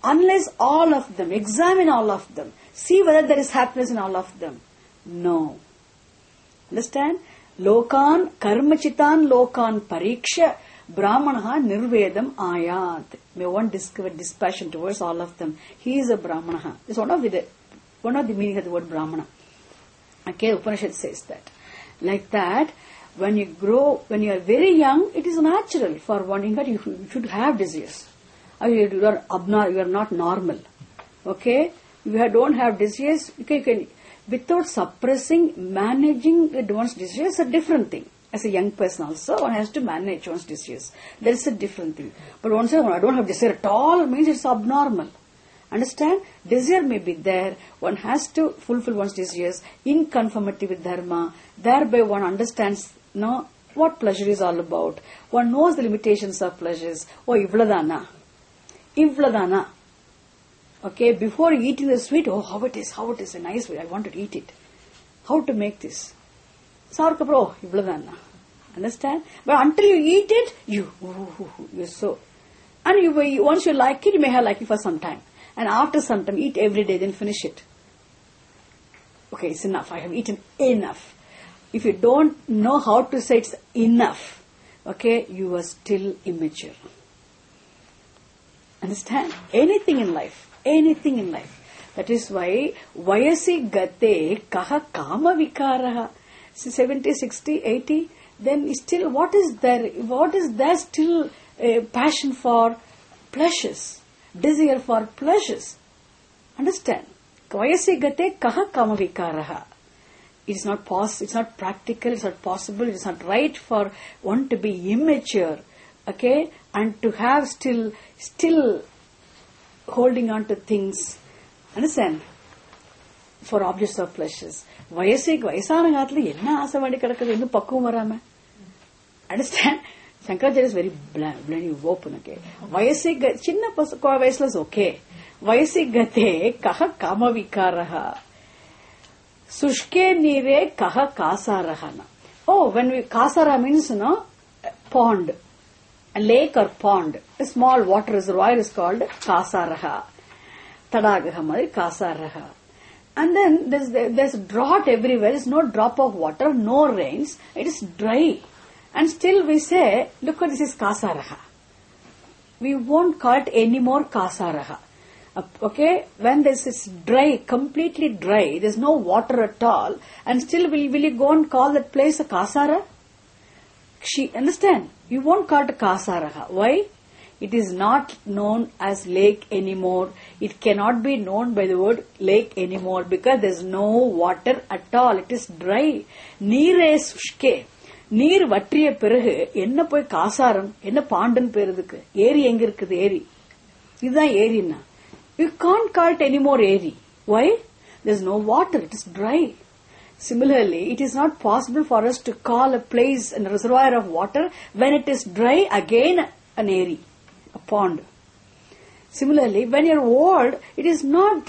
Unless all of them, examine all of them, see whether there is happiness in all of them. No. Understand? Lokan, karmachitan lokan pariksha, brahmanaha nirvedam ayat. May one discover dispassion towards all of them. He is a brahmanaha. This is one of the meaning of the word brahmana. Okay, Upanishad says that. Like that, when you grow, when you are very young, it is natural for one. In fact, you should have desires. You are not normal. Okay? If you don't have desires, you can without suppressing, managing one's desires is a different thing. As a young person also, one has to manage one's desires. That is a different thing. But once I don't have desire at all, means it's abnormal. Understand? Desire may be there. One has to fulfill one's desires in conformity with dharma. Thereby one understands what pleasure is all about. One knows the limitations of pleasures. Oh, ivladana. Ivladana. Okay, before eating the sweet, how it is a nice way. I want to eat it. How to make this? Sarkapro, ivladana. Understand? But until you eat it, you're so. And once you like it, you may have liked it for some time. And after some time, eat every day, then finish it. Okay, it's enough. I have eaten enough. If you don't know how to say it's enough, okay, you are still immature. Understand? Anything in life. That is why, vayasi gate kaha kama vikaraha. 70, 60, 80, then still, what is there? What is there still a passion for pleasures? Desire for pleasures. Understand? Vayasi gate kaha kama vikaraha. It's not possible, it's not practical, it's not possible, it's not right for one to be immature, okay, and to have still holding on to things. Understand? For objects of pleasures. வயசான காலத்துல என்ன ஆசை வேண்டி கிடக்குது, இன்னும் பக்குவம் வராம. Understand? Shankaracharya is very bluntly open, okay. சின்ன வயசுல is okay. வயசி கதே கஹ காம விகாரஹ. Sushke nire kaha kasarahana. Oh, kasara means, pond. A lake or pond. A small water reservoir is called kasaraha. Tadagaha mari kasaraha. And then there's drought everywhere. There's no drop of water, no rains. It is dry. And still we say, look, this is kasaraha. We won't call it any more kasaraha. Okay, when this is dry, completely dry, there's no water at all, and still will you go and call that place a kasara? Understand? You won't call it a kasaraha. Why? It is not known as lake anymore. It cannot be known by the word lake anymore because there's no water at all. It is dry. Neere sushke. நீர் வற்றிய பிறகு என்ன போய் காசாரம் என்ன பாண்டன் பேருதுக்கு ஏரி எங்க இருக்குது ஏரி இதுதான் ஏரின்னா you can't call it any more ஏரி why there's no water it is dry similarly it is not possible for us to call a place a reservoir of water when it is dry again an éri a pond similarly when you're old it is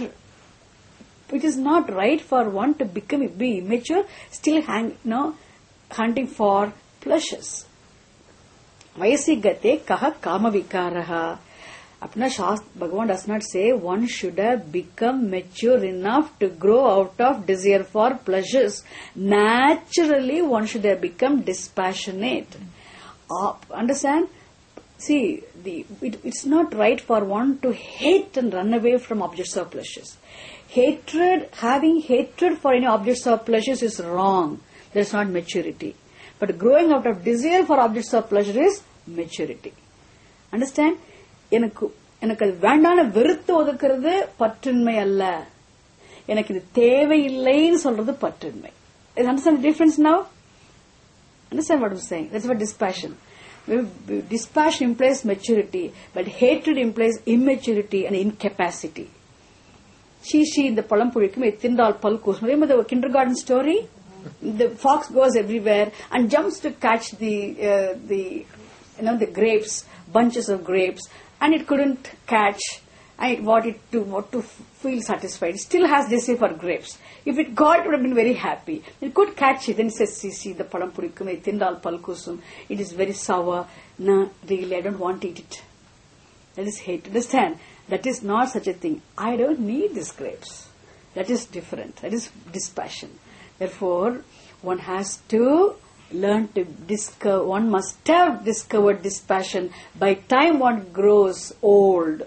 not right for one to be immature still hunting for pleasures. Vayasi gate kaha kama vikaraha. Apna Shastra, Bhagavan does not say one should have become mature enough to grow out of desire for pleasures. Naturally, one should have become dispassionate. Understand? See, it's not right for one to hate and run away from objects of pleasures. Having hatred for any objects of pleasures is wrong. That's not maturity. But growing out of desire for objects of pleasure is maturity. Understand? எனக்கு அது வேண்டான வெறுத்து ஒதுக்குறது பற்றின்மை அல்ல. எனக்கு இது தேவையில்லைன்னு சொல்றது பற்றின்மை. Understand the difference now? Understand what I'm saying? That's what dispassion. Dispassion implies maturity, but hatred implies immaturity and incapacity. She in the Palampurikum, Tindal Palkus. Remember the kindergarten story? The fox goes everywhere and jumps to catch the grapes, bunches of grapes, and it couldn't catch. And it wanted to feel satisfied. It still has desire for grapes. If it got, it would have been very happy. It could catch it. Then it says, see, the Palampurikum, Tindal Palkusum. It is very sour. No, really, I don't want to eat it. That is hate. Understand? That is not such a thing. I don't need these grapes. That is different. That is dispassion. Therefore, one has to learn to discover, one must have discovered dispassion by time one grows old.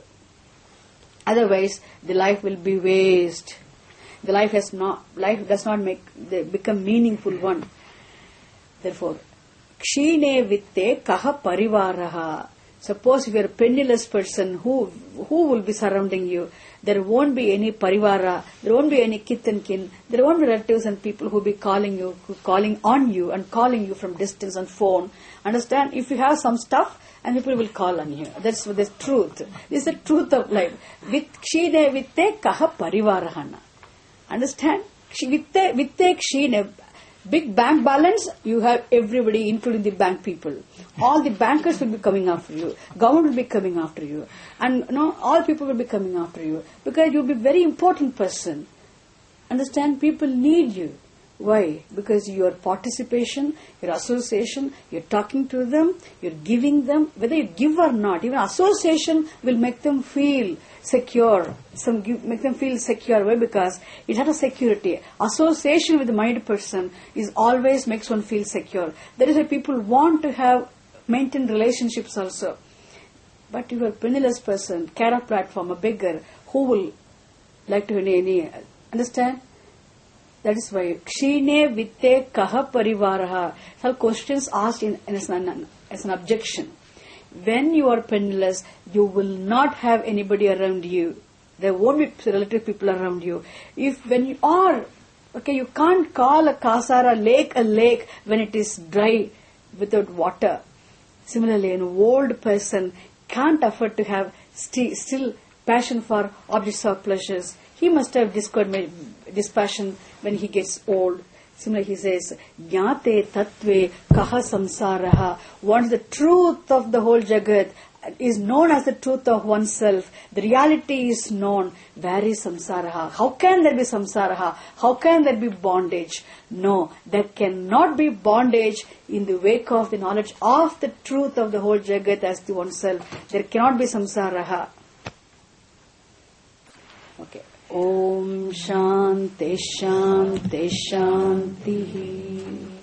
Otherwise, the life will be waste. The life does not become meaningful one. Therefore, kshine vitte kaha parivaraha. Suppose if you are a penniless person, who will be surrounding you? There won't be any parivara, there won't be any kith and kin, there won't be relatives and people who will be calling on you and calling you from distance on phone. Understand? If you have some stuff, and people will call on you. That's the truth. This is the truth of life. With kshine vitte kaha parivarahana. Understand? Vitte kshine. Big bank balance, you have everybody, including the bank people. All the bankers will be coming after you. Government will be coming after you. And all people will be coming after you. Because you will be a very important person. Understand? People need you. Why? Because your participation, your association, you're talking to them, you're giving them, whether you give or not, even association will make them feel secure. Make them feel secure. Why? Because it has a security. Association with the minded person is always makes one feel secure. That is why people want to maintain relationships also. But if you're a penniless person, care of platform, a beggar, who will like to any understand? That is why kshine vitte kaha parivaraha. Some questions asked as an objection. When you are penniless, you will not have anybody around you. There won't be relative people around you. When you are, you can't call a kasara lake a lake when it is dry without water. Similarly, an old person can't afford to have still passion for objects of pleasures. He must have discovered dispassion when he gets old. Similarly, he says, Jnate tattve kaha samsaraha. Once the truth of the whole Jagat is known as the truth of oneself, the reality is known. Where is samsaraha? How can there be samsaraha? How can there be bondage? No, there cannot be bondage in the wake of the knowledge of the truth of the whole Jagat as the oneself. There cannot be samsaraha. Okay. Om Shanti Shanti Shanti.